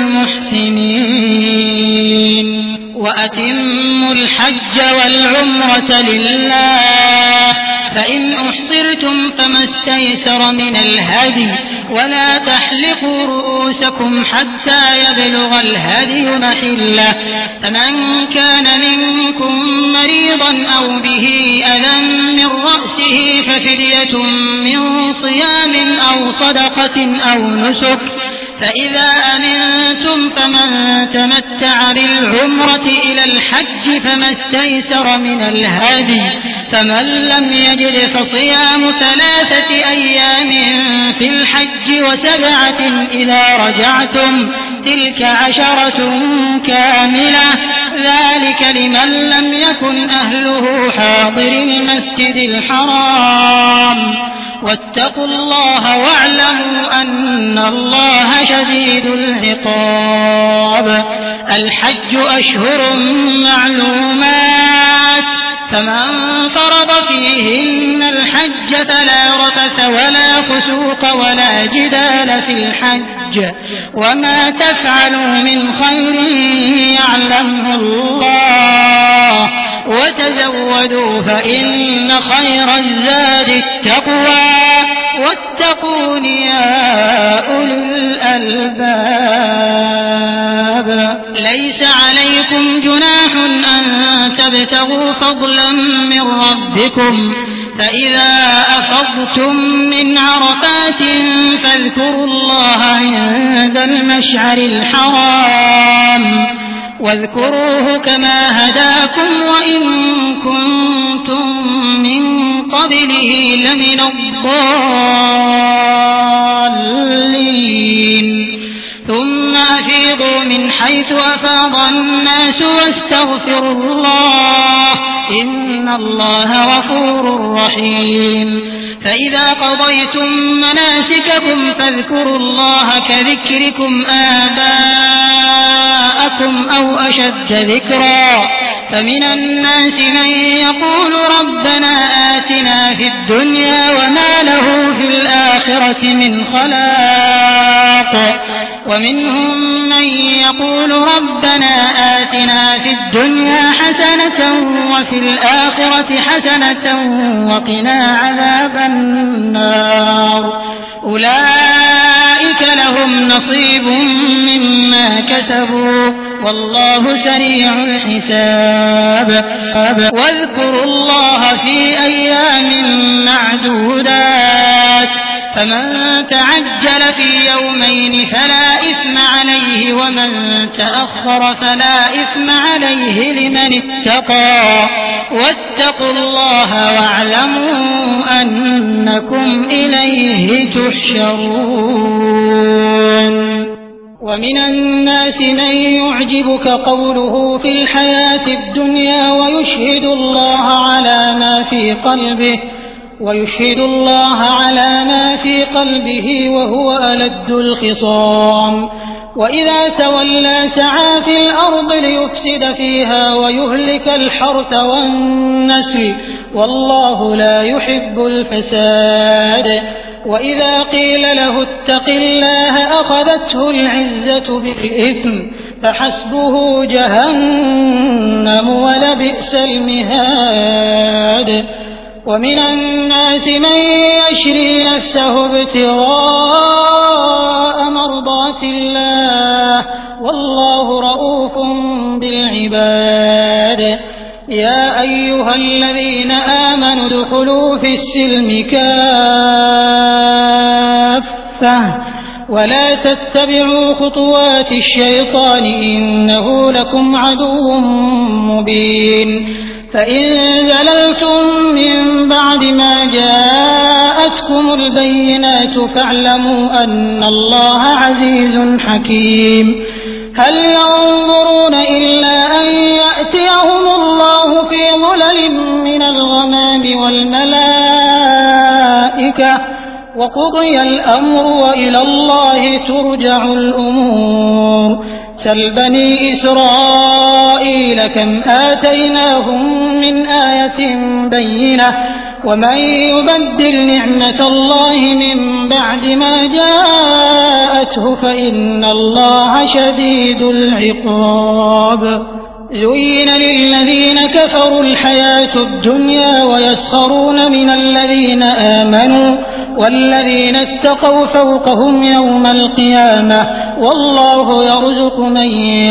المحسنين وأتموا الحج والعمرة لله فإن أحصرتم فما استيسر من الهدي ولا تحلقوا رؤوسكم حتى يبلغ الهدي محله فمن كان منكم مريضا أو به أذى من رأسه ففدية من صيام أو صدقة أو نسك فإذا أمنتم فمن تمتع بالعمرة إلى الحج فما استيسر من الهدي فمن لم يجد فصيام 3 أيام في الحج و7 إذا رجعتم تلك 10 كاملة ذلك لمن لم يكن أهله حاضر المسجد الحرام واتقوا الله واعلموا أن الله شديد العقاب الحج أشهر معلومات فمن فرض فيهن الحج فلا رفث ولا فسوق ولا جدال في الحج وما تفعلوا من خير يعلمه الله وتزودوا فإن خير الزاد التقوى واتقون يا أولي الألباب ليس عليكم جناح أن تبتغوا فضلا من ربكم فإذا أفضتم من عرفات فاذكروا الله عند المشعر الحرام واذكروه كما هداكم وإن كنتم من قبله لمن الضالين ثم أفيضوا من حيث أفاض الناس واستغفروا الله إن الله غفور رحيم فإذا قضيتم مناسككم فاذكروا الله كذكركم آباءكم أو أشد ذكرا فمن الناس من يقول ربنا آتنا في الدنيا وما له في الآخرة من خلاق ومنهم من يقول ربنا آتنا في الدنيا حسنة وفي الآخرة حسنة وقنا عذاب النار أولئك لهم نصيب مما كسبوا والله سريع الحساب واذكروا الله في أيام معدودات فمن تعجل في يومين فلا إثم عليه ومن تأخر فلا إثم عليه لمن اتقى واتقوا الله واعلموا أنكم إليه تحشرون ومن الناس من يعجبك قوله في الحياة الدنيا ويشهد الله على ما في قلبه وهو ألد الخصام وإذا تولى سعى في الأرض ليفسد فيها ويهلك الحرث والنسل والله لا يحب الفساد وإذا قيل له اتق الله أخذته العزة بالإثم فحسبه جهنم ولبئس المهاد ومن الناس من يشري نفسه ابتغاء مرضات الله والله رؤوف بالعباد يا أيها الذين آمنوا ادخلوا في السلم كافة ولا تتبعوا خطوات الشيطان إنه لكم عدو مبين فإن زللتم من بعد ما جاءتكم البينات فاعلموا أن الله عزيز حكيم هل ينظرون إلا أن يأتيهم الله في ظلل من الغمام والملائكة وقضي الأمر وإلى الله ترجع الأمور سل بني إسرائيل كم آتيناهم من آية بينة ومن يبدل نعمة الله من بعد ما جاءته فإن الله شديد العقاب زين للذين كفروا الحياة الدنيا ويسخرون من الذين آمنوا والذين اتقوا فوقهم يوم القيامة والله يرزق من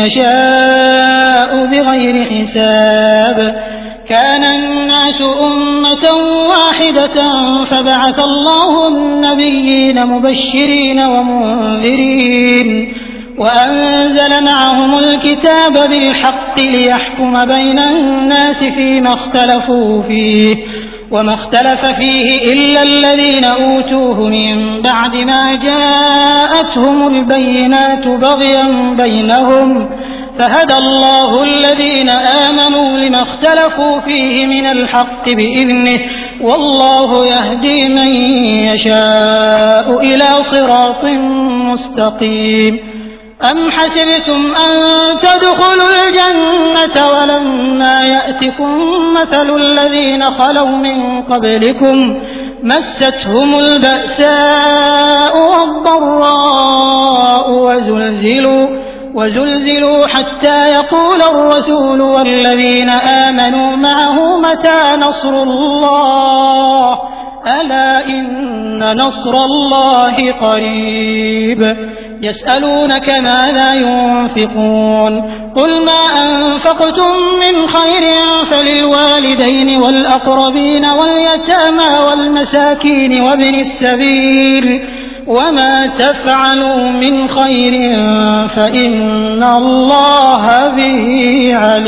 يشاء بغير حساب كان الناس أمة واحدة فبعث الله النبيين مبشرين ومنذرين وأنزل معهم الكتاب بالحق ليحكم بين الناس فيما اختلفوا فيه وما اختلف فيه إلا الذين أوتوه من بعد ما جاءتهم البينات بغيا بينهم فهدى الله الذين آمنوا لما اختلفوا فيه من الحق بإذنه والله يهدي من يشاء إلى صراط مستقيم أم حسبتم أن تدخلوا الجنة ولما يأتكم مثل الذين خلوا من قبلكم مستهم البأساء والضراء وزلزلوا حتى يقول الرسول والذين آمنوا معه متى نصر الله ألا إن نصر الله قريب يسألونك ماذا ينفقون قل ما أنفقتم من خير فللوالدين والأقربين واليتامى والمساكين وابن السبيل وما تفعلوا من خير فإن الله به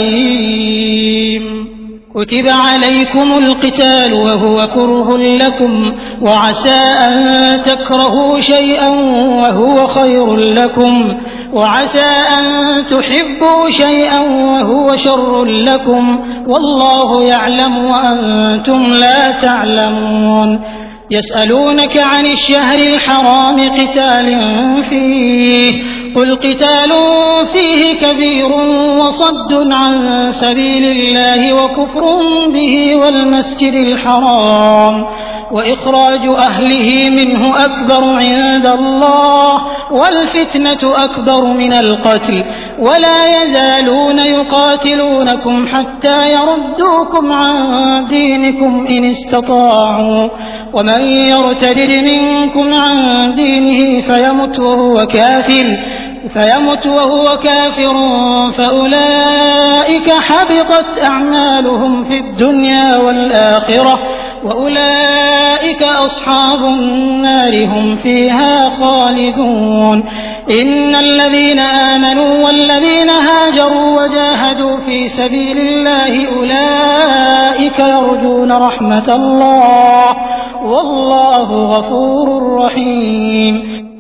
عليم كتب عليكم القتال وهو كره لكم وعسى أن تكرهوا شيئا وهو خير لكم وعسى أن تحبوا شيئا وهو شر لكم والله يعلم وأنتم لا تعلمون يسألونك عن الشهر الحرام قتال فيه قل قتال فيه كبير وصد عن سبيل الله وكفر به والمسجد الحرام وإخراج أهله منه أكبر عند الله والفتنة أكبر من القتل ولا يزالون يقاتلونكم حتى يردوكم عن دينكم إن استطاعوا ومن يرتد منكم عن دينه فيمت وهو كافر فأولئك حبطت أعمالهم في الدنيا والآخرة وأولئك أصحاب النار هم فيها خالدون إن الذين آمنوا والذين هاجروا وجاهدوا في سبيل الله أولئك يرجون رحمة الله والله غفور رحيم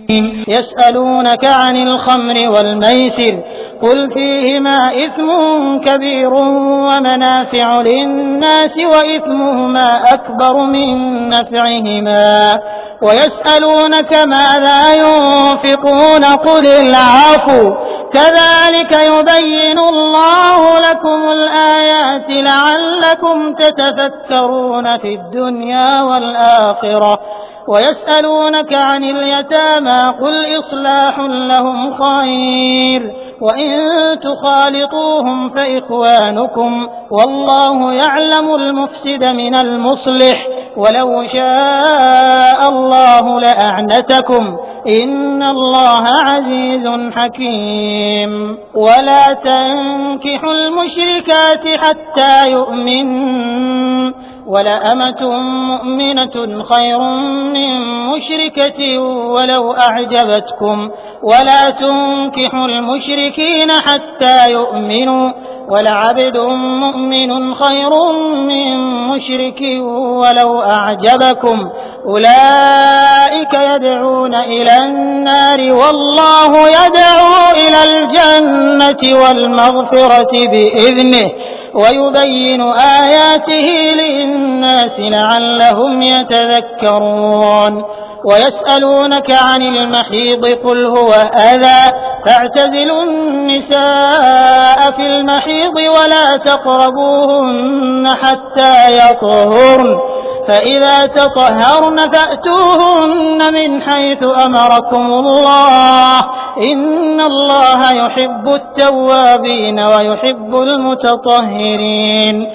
يسألونك عن الخمر والميسر قل فيهما إثم كبير ومنافع للناس وإثمهما أكبر من نفعهما ويسألونك ماذا ينفقون قل العفو كذلك يبين الله لكم الآيات لعلكم تتفكرون في الدنيا والآخرة ويسألونك عن اليتامى قل إصلاح لهم خير وإن تخالطوهم فإخوانكم والله يعلم المفسد من المصلح ولو شاء الله لأعنتكم إن الله عزيز حكيم ولا تنكحوا المشركات حتى يؤمنوا ولأمة مؤمنة خير من مشركة ولو أعجبتكم ولا تنكحوا المشركين حتى يؤمنوا ولعبد مؤمن خير من مشرك ولو أعجبكم أولئك يدعون إلى النار والله يدعو إلى الجنة والمغفرة بإذنه ويبين آياته للناس لعلهم يتذكرون ويسألونك عن المحيض قل هو أذى فاعتزلوا النساء في المحيض ولا تقربوهن حتى يطهرن فإذا تطهرن فأتوهن من حيث أمركم الله إن الله يحب التوابين ويحب المتطهرين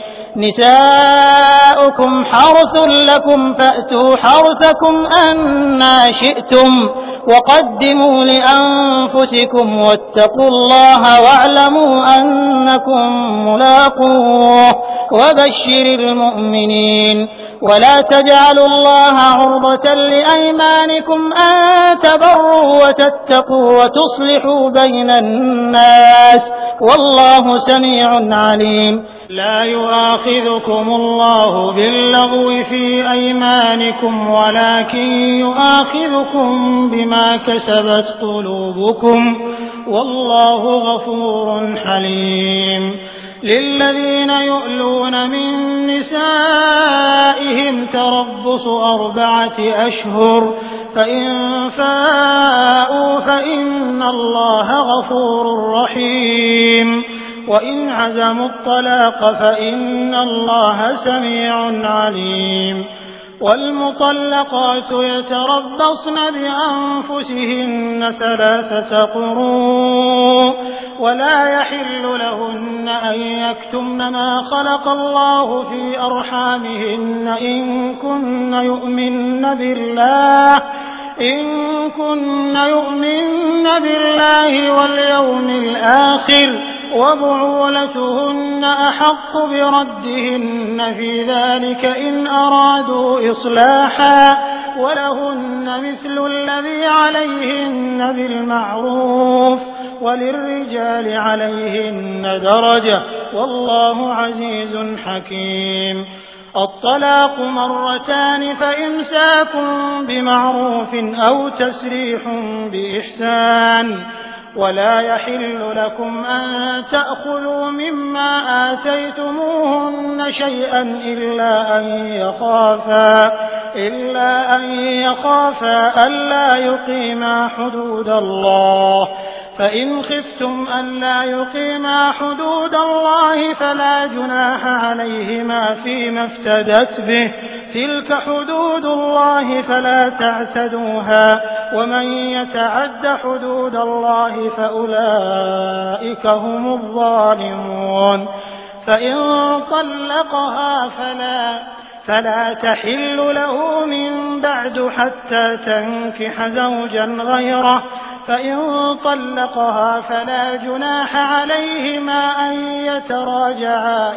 نساؤكم حرث لكم فأتوا حرثكم أنى شئتم وقدموا لأنفسكم واتقوا الله واعلموا أنكم ملاقوه وبشر المؤمنين ولا تجعلوا الله عرضة لأيمانكم أن تبروا وتتقوا وتصلحوا بين الناس والله سميع عليم لا يؤاخذكم الله باللغو في أيمانكم ولكن يؤاخذكم بما كسبت قلوبكم والله غفور حليم للذين يؤلون من نسائهم تربص 4 أشهر فإن فاءوا فإن الله غفور رحيم وإن عزموا الطلاق فإن الله سميع عليم والمطلقات يتربصن بأنفسهن 3 قروء ولا يحل لهن أن يكتمن ما خلق الله في أرحامهن إن كن يؤمن بالله واليوم الآخر وبعولتهن أحق بردهن في ذلك إن أرادوا إصلاحا ولهن مثل الذي عليهن بالمعروف وللرجال عليهن درجة والله عزيز حكيم الطلاق 2 فإمساك بمعروف أو تسريح بإحسان ولا يحل لكم أن تأخذوا مما آتيتموهن شيئا إلا أن يخافا ألا يقيما حدود الله فإن خفتم ألا يقيما حدود الله فلا جناح عليهما فيما افتدت به تلك حدود الله فلا تعتدوها ومن يتعد حدود الله فأولئك هم الظالمون فإن طلقها فلا تحل له من بعد حتى تنكح زوجا غيره فإن طلقها فلا جناح عليهما أن يتراجعا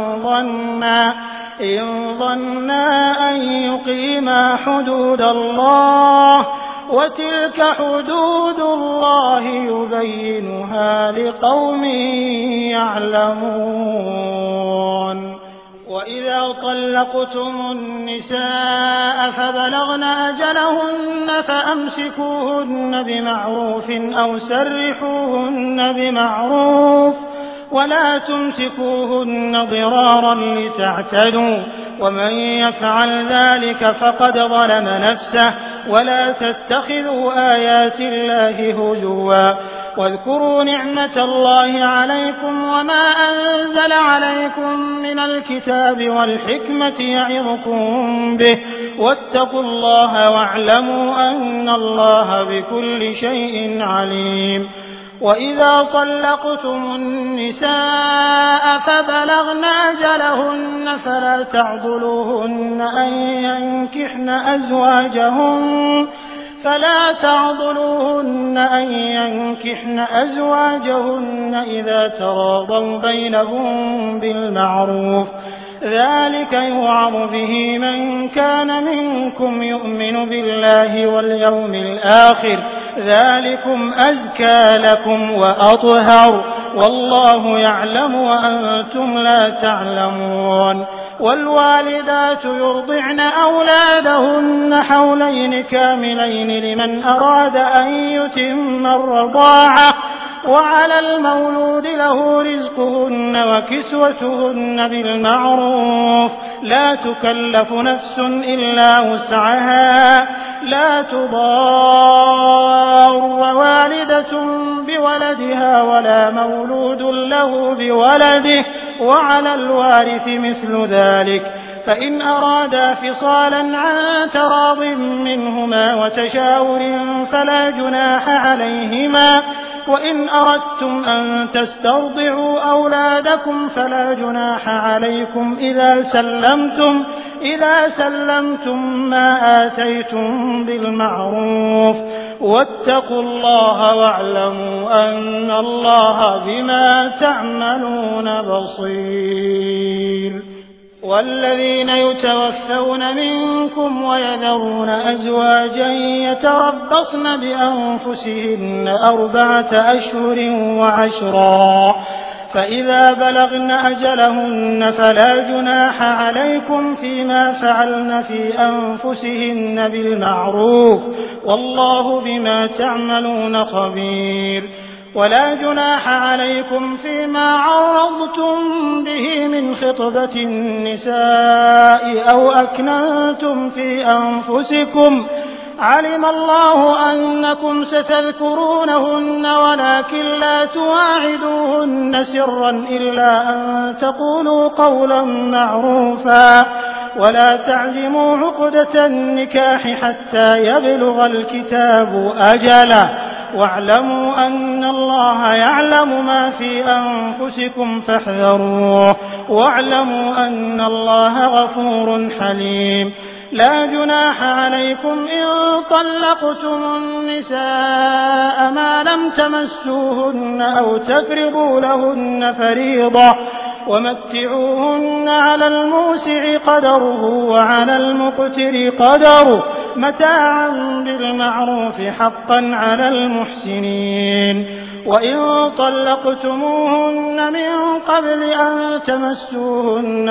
إن ظنا أن يقيما حدود الله وتلك حدود الله يبينها لقوم يعلمون وإذا طلقتم النساء فبلغن أجلهن فأمسكوهن بمعروف أو سرحوهن بمعروف ولا تمسكوهن ضرارا لتعتدوا ومن يفعل ذلك فقد ظلم نفسه ولا تتخذوا آيات الله هزوا واذكروا نعمة الله عليكم وما أنزل عليكم من الكتاب والحكمة يعظكم به واتقوا الله واعلموا أن الله بكل شيء عليم. وإذا طلقتم النساء فبلغن أجلهن فلا تعضلوهن أن ينكحن أزواجهن إذا تراضوا بينهم بالمعروف ذلك يوعظ به من كان منكم يؤمن بالله واليوم الآخر ذلكم أزكى لكم وأطهر والله يعلم وأنتم لا تعلمون. والوالدات يرضعن أولادهن حولين كاملين لمن أراد أن يتم الرضاعة وعلى المولود له رزقهن وكسوتهن بالمعروف لا تكلف نفس إلا وسعها لا تضار والدة بولدها ولا مولود له بولده وعلى الوارث مثل ذلك فإن أرادا فصالا عن تراض منهما وتشاور فلا جناح عليهما وإن أردتم أن تسترضعوا أولادكم فلا جناح عليكم إذا سلمتم ما آتيتم بالمعروف واتقوا الله واعلموا أن الله بما تعملون بصير. والذين يتوفون منكم ويذرون أزواجا يتربصن بأنفسهن 4 أشهر وعشرا فإذا بلغن أجلهن فلا جناح عليكم فيما فعلن في أنفسهن بالمعروف والله بما تعملون خبير. ولا جناح عليكم فيما عرضتم به من خطبة النساء أو أكننتم في أنفسكم علم الله أنكم ستذكرونهن ولكن لا تواعدوهن سرا إلا أن تقولوا قولا معروفا ولا تعزموا عقدة النكاح حتى يبلغ الكتاب أجله واعلموا أن الله يعلم ما في أنفسكم فاحذروه واعلموا أن الله غفور حليم. لا جناح عليكم إن طلقتم النساء ما لم تمسوهن أو تفرضوا لهن فريضة ومتعوهن على الموسع قدره وعلى المقتر قدره متاعا بالمعروف حقا على المحسنين. وإن طلقتموهن من قبل أن تمسوهن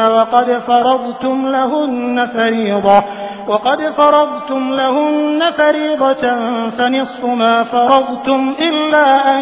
وقد فرضتم لهن فريضة فنصف ما فرضتم إلا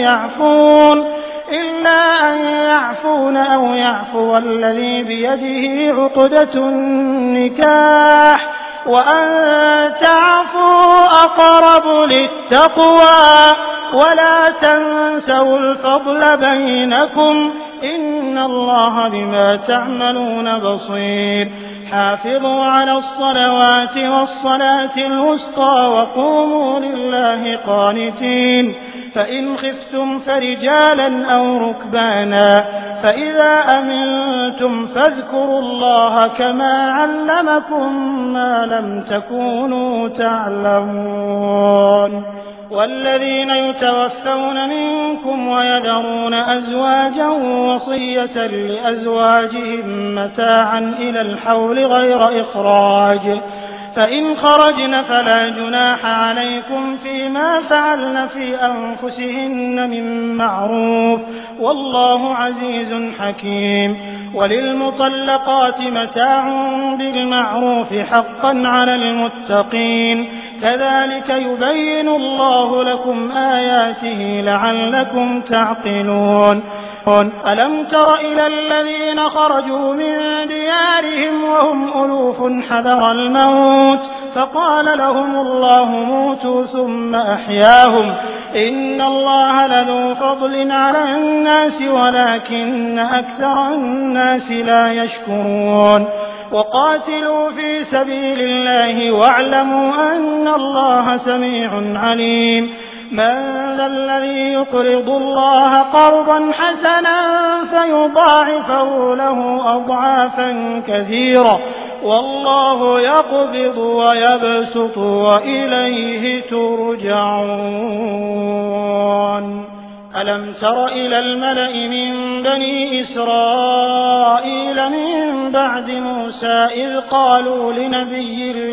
أن يعفون أو يعفو الذي بيده عقدة النكاح وأن تعفوا أقرب للتقوى ولا تنسوا الفضل بينكم إن الله بما تعملون بصير. حافظوا على الصلوات والصلاة الوسطى وقوموا لله قانتين فإن خفتم فرجالا أو ركبانا فإذا أمنتم فاذكروا الله كما علمكم ما لم تكونوا تعلمون. والذين يتوفون منكم ويذرون أزواجا وصية لأزواجهم متاعا إلى الحول غير إخراج فإن خرجن فلا جناح عليكم فيما فعلن في أنفسهن من معروف والله عزيز حكيم. وللمطلقات متاع بالمعروف حقا على المتقين كذلك يبين الله لكم آياته لعلكم تعقلون ألم تر إلى الذين خرجوا من ديارهم وهم ألوف حذر الموت فقال لهم الله موتوا ثم أحياهم إن الله لذو فضل على الناس ولكن أكثر الناس لا يشكرون وقاتلوا في سبيل الله واعلموا أن الله سميع عليم من ذا الذي يقرض الله قرضا حسنا فيضاعفه له أضعافا كثيرة والله يقبض ويبسط وإليه ترجعون ألم تر إلى الملأ من بني إسرائيل من بعد موسى إذ قالوا لنبي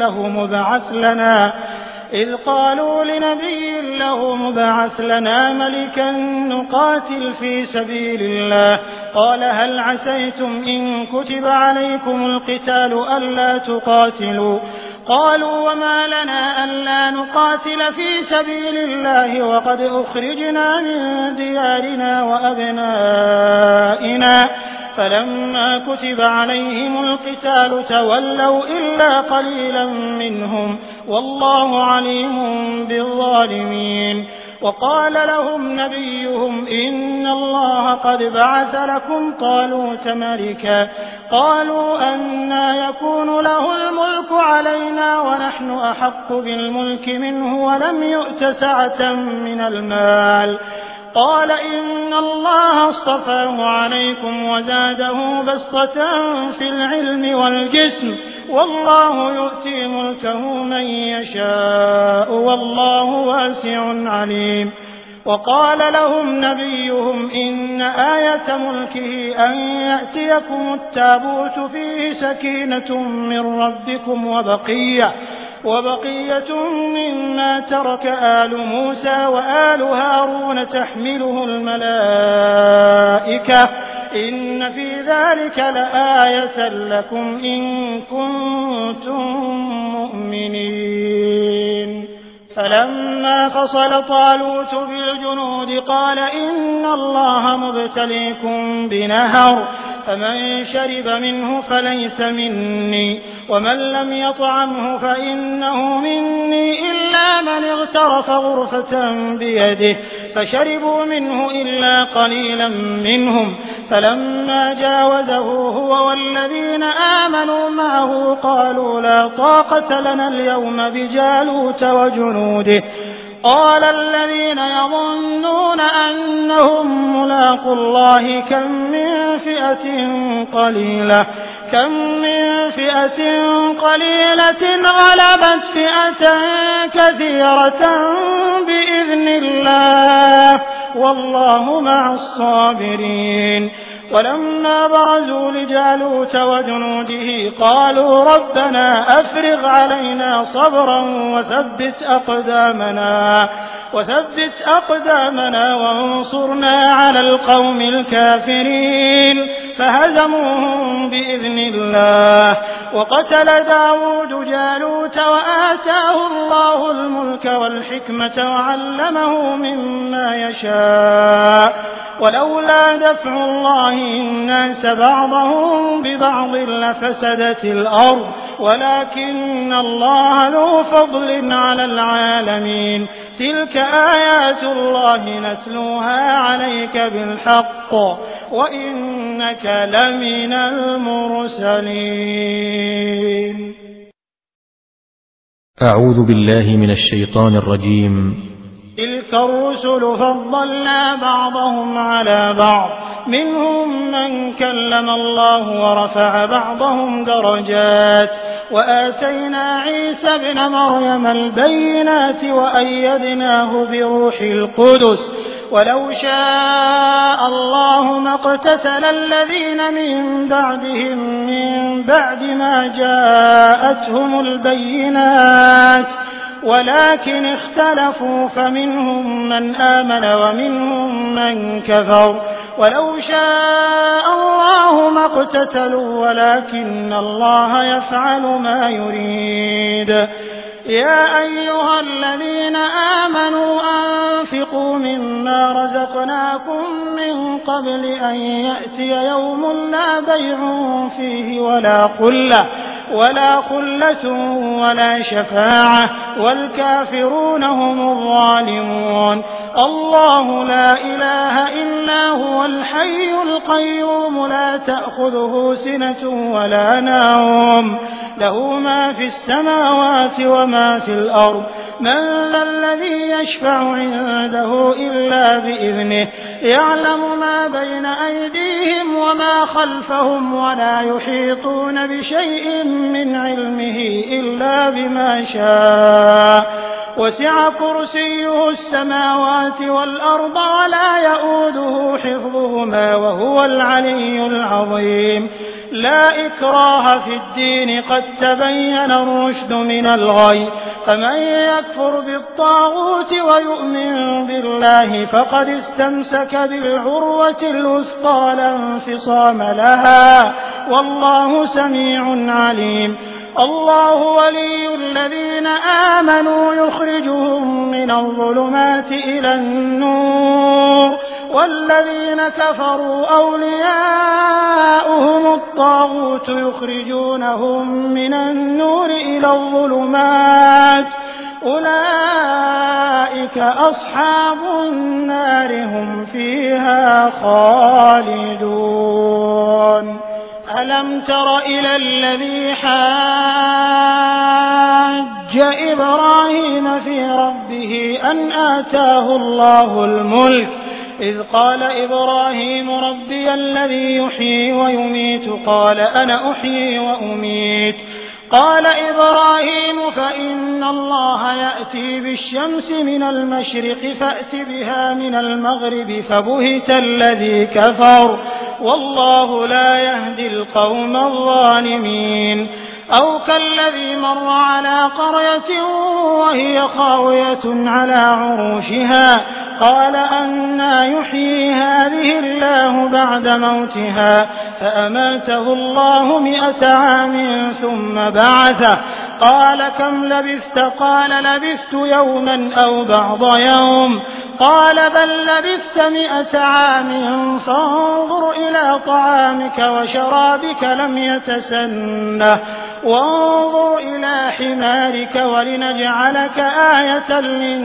له مبعث لنا ملكا نقاتل في سبيل الله قال هل عسيتم إن كتب عليكم القتال ألا تقاتلوا قالوا وما لنا ألا نقاتل في سبيل الله وقد أخرجنا من ديارنا وأبنائنا فلما كتب عليهم القتال تولوا إلا قليلا منهم والله عليم بالظالمين وقال لهم نبيهم إن الله قد بعث لكم طالوت ملكا قالوا أنى يكون له الملك علينا ونحن أحق بالملك منه ولم يؤت سعة من المال قال إن الله اصطفاه عليكم وزاده بسطة في العلم والجسم والله يؤتي ملكه من يشاء والله واسع عليم وقال لهم نبيهم إن آية ملكه أن يأتيكم التابوت فيه سكينة من ربكم وبقية مما ترك آل موسى وآل هارون تحمله الملائكة إن في ذلك لآية لكم إن كنتم مؤمنين فلما فصل طالوت بالجنود قال إن الله مبتليكم بنهر فمن شرب منه فليس مني ومن لم يطعمه فإنه مني إلا من اغترف غرفة بيده فشربوا منه إلا قليلا منهم فلما جاوزه هو والذين آمنوا معه قالوا لا طاقة لنا اليوم بجالوت وجنوده قال الذين يظنون أنهم ملاقو الله كم من فئة قليلة غلبت فئة كثيرة بإذن الله والله مع الصابرين ولما برزوا لجالوت وجنوده قالوا ربنا أفرغ علينا صبرا وثبت أقدامنا وانصرنا على القوم الكافرين فهزموهم بإذن الله وقتل داود جالوت وآتاه الله الملك والحكمة وعلمه مما يشاء ولولا دفع الله الناس بعضهم ببعض لفسدت الأرض ولكن الله ذو فضل على العالمين تلك آيات الله نتلوها عليك بالحق وإنك لمن المرسلين. أعوذ بالله من الشيطان الرجيم. تلك الرسل فضلنا بعضهم على بعض منهم من كلم الله ورفع بعضهم درجات وآتينا عيسى ابن مريم البينات وأيدناه بروح القدس ولو شاء الله ما اقتتل الذين من بعدهم من بعد ما جاءتهم البينات ولكن اختلفوا فمنهم من آمن ومنهم من كفر ولو شاء الله ما اقتتلوا ولكن الله يفعل ما يريد. يا أيها الذين آمنوا أنفقوا مما رزقناكم من قبل أن يأتي يوم لا بيع فيه ولا خلة ولا شفاعة والكافرون هم الظالمون. الله لا إله إلا هو الحي القيوم لا تأخذه سنة ولا نوم له ما في السماوات وما في الأرض من ذا الذي يشفع عنده إلا بإذنه يعلم ما بين أيديهم وما خلفهم ولا يحيطون بشيء من علمه إلا بما شاء وسع كرسيه السماوات والأرض ولا يؤوده حفظهما وهو العلي العظيم. لا إكراه في الدين قد تبين الرشد من الغي فمن يكفر بالطاغوت ويؤمن بالله فقد استمسك بالعروة الوثقى لا انفصام لها والله سميع عليم. الله ولي الذين آمنوا يخرجهم من الظلمات إلى النور والذين كفروا أولياؤهم الطاغوت يخرجونهم من النور إلى الظلمات أولئك أصحاب النار هم فيها خالدون. ألم تر إلى الذي حاج إبراهيم في ربه أن آتاه الله الملك إذ قال إبراهيم ربي الذي يحيي ويميت قال أنا أحيي وأميت قال إبراهيم فإن الله يأتي بالشمس من المشرق فأت بها من المغرب فبهت الذي كفر والله لا يهدي القوم الظالمين. أو كالذي مر على قرية وهي خاوية على عروشها قال أنى يحيي هذه الله بعد موتها فأماته الله 100 عام ثم بعثه قال كم لبثت قال لبثت يوما أو بعض يوم قال بل لبثت 100 عام فانظر إلى طعامك وشرابك لم يتسنه وانظر إلى حمارك ولنجعلك آية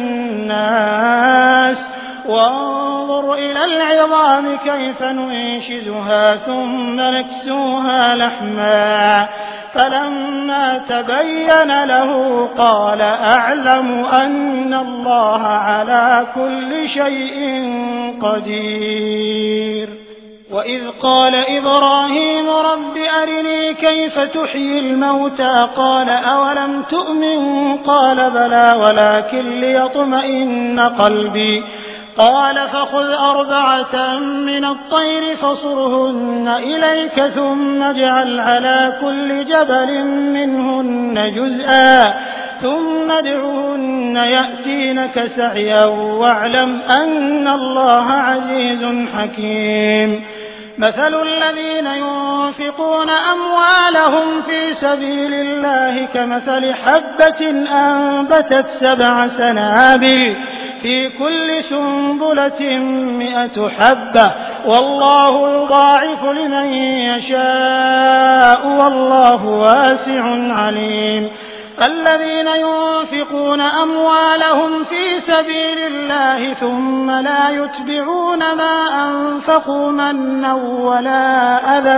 للناس وانظر إلى العظام كيف ننشزها ثم نكسوها لحما فلما تبين له قال أعلم أن الله على كل شيء قدير. وإذ قال إبراهيم رب أرني كيف تحيي الموتى قال أولم تؤمن قال بلى ولكن ليطمئن قلبي قال فخذ 4 من الطير فصرهن إليك ثم اجعل على كل جبل منهن جزءا ثم ادعهن يأتينك سعيا واعلم أن الله عزيز حكيم. مثل الذين ينفقون أموالهم في سبيل الله كمثل حبة أنبتت 7 سنابل في كل سنبلة 100 حبة والله يضاعف لمن يشاء والله واسع عليم. الذين ينفقون أموالهم في سبيل الله ثم لا يتبعون ما أنفقوا منا ولا أذى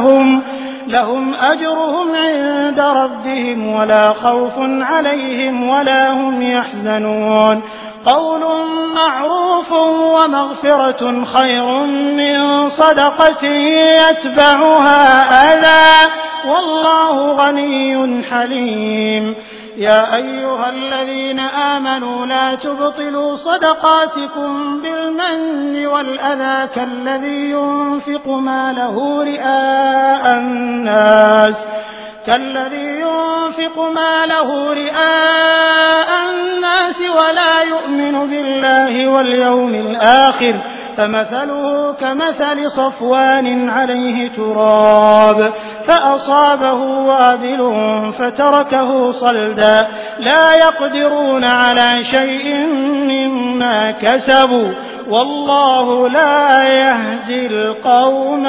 لهم أجرهم عند ربهم ولا خوف عليهم ولا هم يحزنون. قول معروف ومغفرة خير من صدقة يتبعها أذى والله غني حليم. يا أيها الذين آمنوا لا تبطلوا صدقاتكم بالمن والأذى كالذي ينفق ماله رئاء الناس ولا يؤمن بالله واليوم الآخر فمثله كمثل صفوان عليه تراب فأصابه وابل فتركه صلدا لا يقدرون على شيء مما كسبوا والله لا يهدي القوم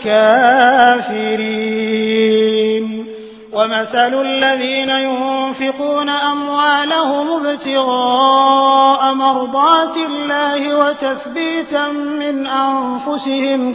الكافرين. ومثل الذين ينفقون أموالهم ابتغاء مرضات الله وتثبيتا من أنفسهم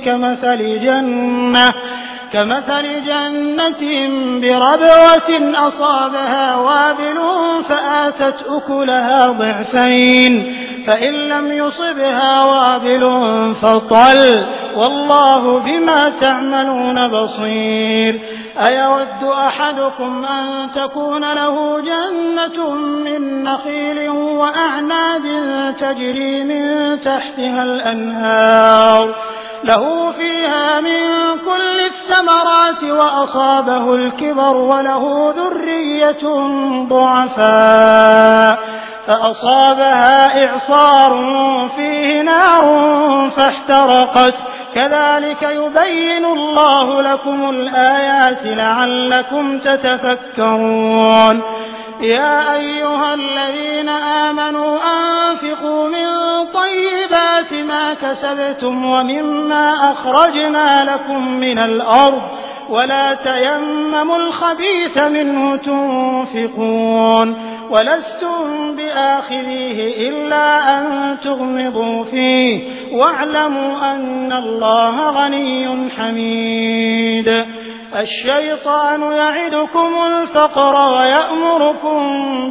كمثل جنة بربوة أصابها وابل فآتت أكلها ضعفين فإن لم يصبها وابل فطل والله بما تعملون بصير. أيود أحدكم أن تكون له جنة من نخيل وأعناب تجري من تحتها الأنهار له فيها من كل الثمرات وأصابه الكبر وله ذرية ضعفاء فأصابها إعصار فيه نار فاحترقت كذلك يبين الله لكم الآيات لعلكم تتفكرون. يا أيها الذين آمنوا أنفقوا من طيبات ما كسبتم ومما أخرجنا لكم من الأرض ولا تيمموا الخبيث منه تنفقون ولستم بآخذيه إلا أن تغمضوا فيه واعلموا أن الله غني حميد. الشيطان يعدكم الفقر ويأمركم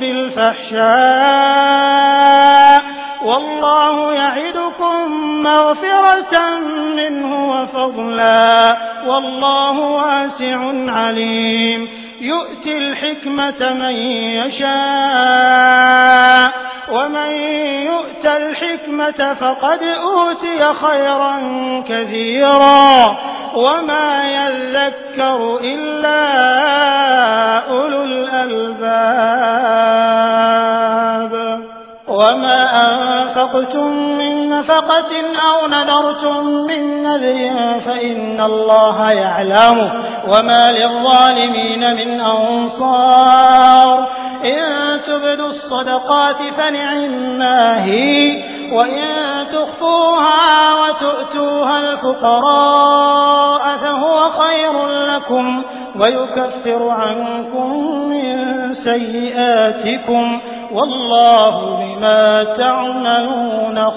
بالفحشاء والله يعدكم مغفرة منه وفضلا والله واسع عليم. يؤتي الحكمة من يشاء ومن يؤت الحكمة فقد أوتي خيرا كثيرا وما يذكر إلا أولو الألباب. وما أنفقتم من نفقة أو نذرتم من نذر فإن الله يعلمه وما للظالمين من أنصار. إن تبدوا الصدقات فنعما هي وإن تخفوها وتؤتوها الفقراء فهو خير لكم ويكفر عنكم من سيئاتكم والله بما تعملون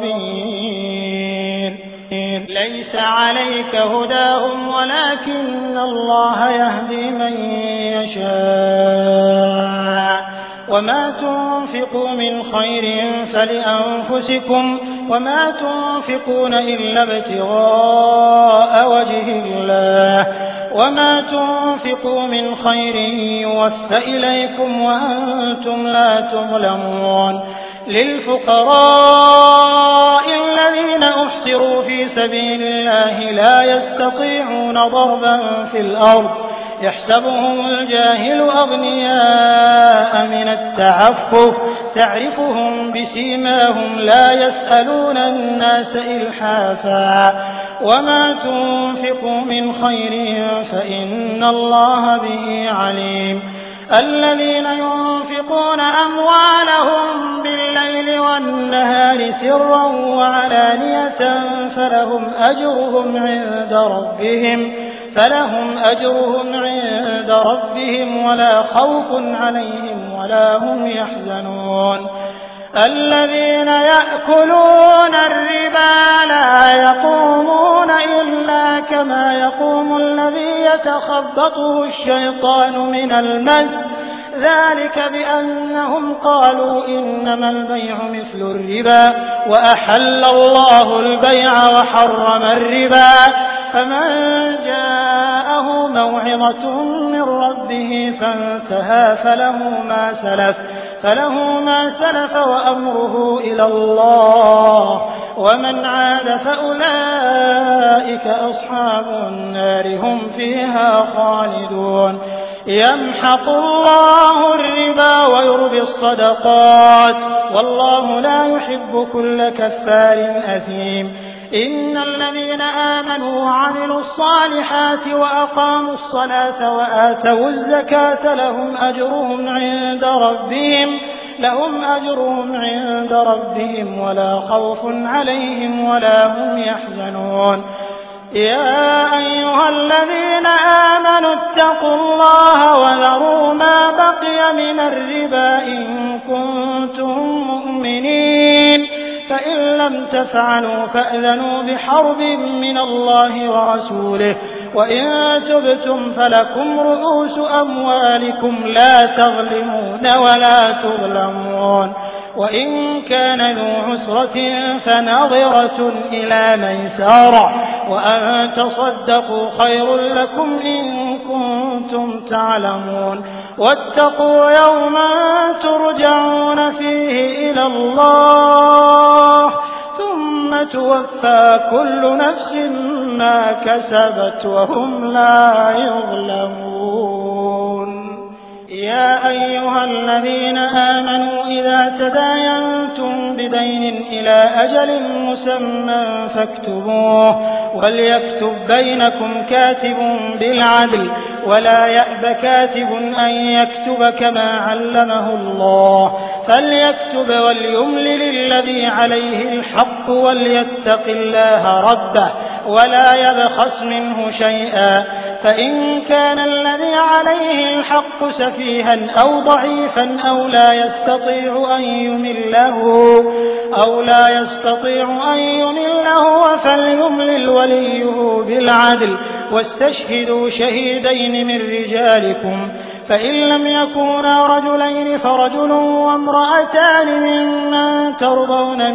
خبير. ليس عليك هداهم ولكن الله يهدي من يشاء وما تنفقوا من خير فلأنفسكم وما تنفقون إلا ابتغاء وجه الله وما تنفقوا من خير يوفى إليكم وأنتم لا تظلمون. للفقراء الذين أحصروا في سبيل الله لا يستطيعون ضربا في الأرض يحسبهم الجاهل أغنياء من التعفف تعرفهم بسيماهم لا يسألون الناس إلحافا وما تنفقوا من خير فإن الله به عليم. الذين ينفقون أموالهم بالليل والنهار سرا وعلانية فلهم أجرهم عند ربهم ولا خوف عليهم ولا هم يحزنون. الذين يأكلون الربا لا يقومون إلا كما يقوم الذي يتخبطه الشيطان من المس ذلك بأنهم قالوا إنما البيع مثل الربا وأحل الله البيع وحرم الربا. فمن جاءه موعظة من ربه فانتهى فله ما سلف وأمره إلى الله ومن عاد فأولئك أصحاب النار هم فيها خالدون. يمحق الله الربا ويربي الصدقات والله لا يحب كل كفار أثيم. إن الذين آمنوا وعملوا الصالحات وأقاموا الصلاة وآتوا الزكاة لهم أجرهم عند ربهم ولا خوف عليهم ولا هم يحزنون يا أيها الذين آمنوا اتقوا الله وذروا ما بقي من الربا إن كنتم مؤمنين فإن لم تفعلوا فأذنوا بحرب من الله ورسوله وإن تبتم فلكم رؤوس أموالكم لا تظلمون ولا تظلمون وإن كان ذو عسرة فنظرة إلى ميسرة وأن تصدقوا خير لكم إن كنتم تعلمون واتقوا يوما ترجعون فيه إلى الله ثم توفى كل نفس ما كسبت وهم لا يظلمون يا أيها الذين آمنوا إذا تداينتم بدين إلى أجل مسمى فاكتبوه وليكتب بينكم كاتب بالعدل ولا يأب كاتب أن يكتب كما علمه الله فليكتب وليملل الذي عليه الحق وليتق الله ربه ولا يبخس منه شيئا فإن كان الذي عليه الحق سفيها أو ضعيفا أو لا يستطيع أن يمله فليملل وليه بالعدل واستشهدوا شهيدين من رجالكم فإن لم يكونا رجلين فرجل وامرأتان ممن ترضون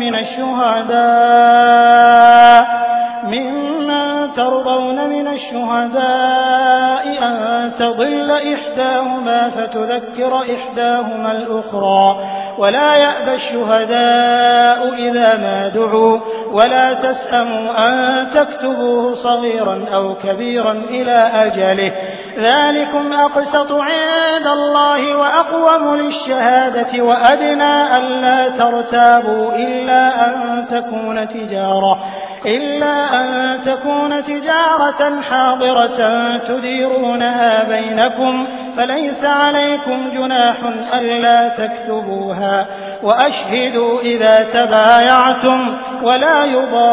من الشهداء أن تضل إحداهما فتذكر إحداهما الأخرى ولا يأبى الشهداء إذا ما دعوا ولا تسأموا أن تكتبوه صغيرا أو كبيرا إلى أجله ذلكم أقسط عند الله وأقوم للشهادة وأدنى ألا ترتابوا إلا أن تكون تجارة حاضرة تديرونها بينكم فليس عليكم جناح ألا تكتبوها وأشهدوا إذا تبايعتم ولا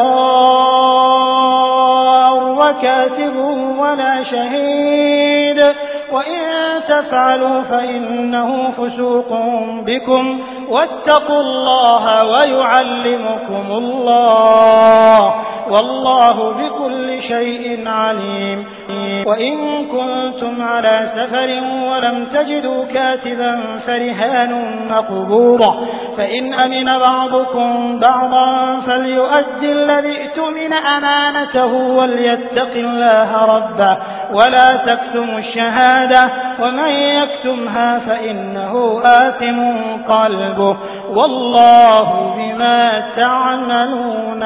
يضار كاتب ولا شهيد وإن تفعلوا فإنه فسوق بكم واتقوا الله ويعلمكم الله والله بكل شيء عليم وإن كنتم على سفر ولم تجدوا كاتبا فرهان مقبوضة فإن أمن بعضكم بعضا فليؤدي الذي اؤتمن أمانته وليتق الله ربه ولا تكتموا الشهادة ومن يكتمها فإنه آثم قلبه والله بما تعملون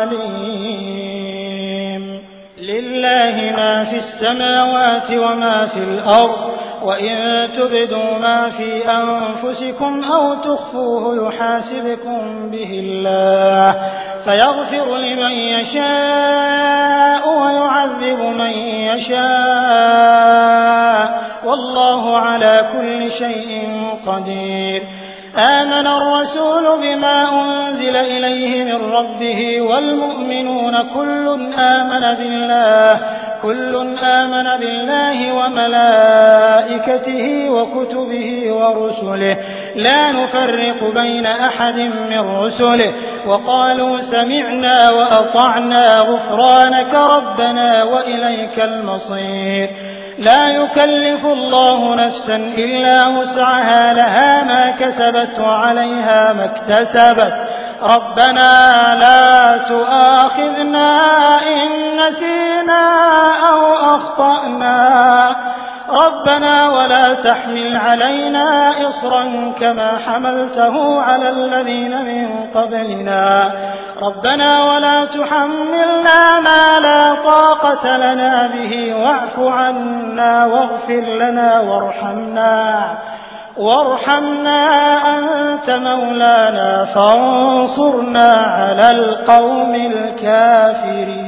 عليم لله ما في السماوات وما في الأرض وإن تبدوا ما في أنفسكم أو تخفوه يحاسبكم به الله فيغفر لمن يشاء ويعذب من يشاء والله على كل شيء قدير آمن الرسول بما أنزل إليه من ربه والمؤمنون كل آمن بالله وملائكته وكتبه ورسله لا نفرق بين أحد من رسله وقالوا سمعنا وأطعنا غفرانك ربنا وإليك المصير لا يكلف الله نفسا إلا وسعها لها ما كسبت وعليها ما اكتسبت ربنا لا تؤاخذنا إن نسينا أو أخطأنا ربنا ولا تحمل علينا إصرا كما حملته على الذين من قبلنا ربنا ولا تحملنا ما لا طاقة لنا به واعف عنا واغفر لنا وارحمنا وارحمنا أنت مولانا فانصرنا على القوم الكافرين.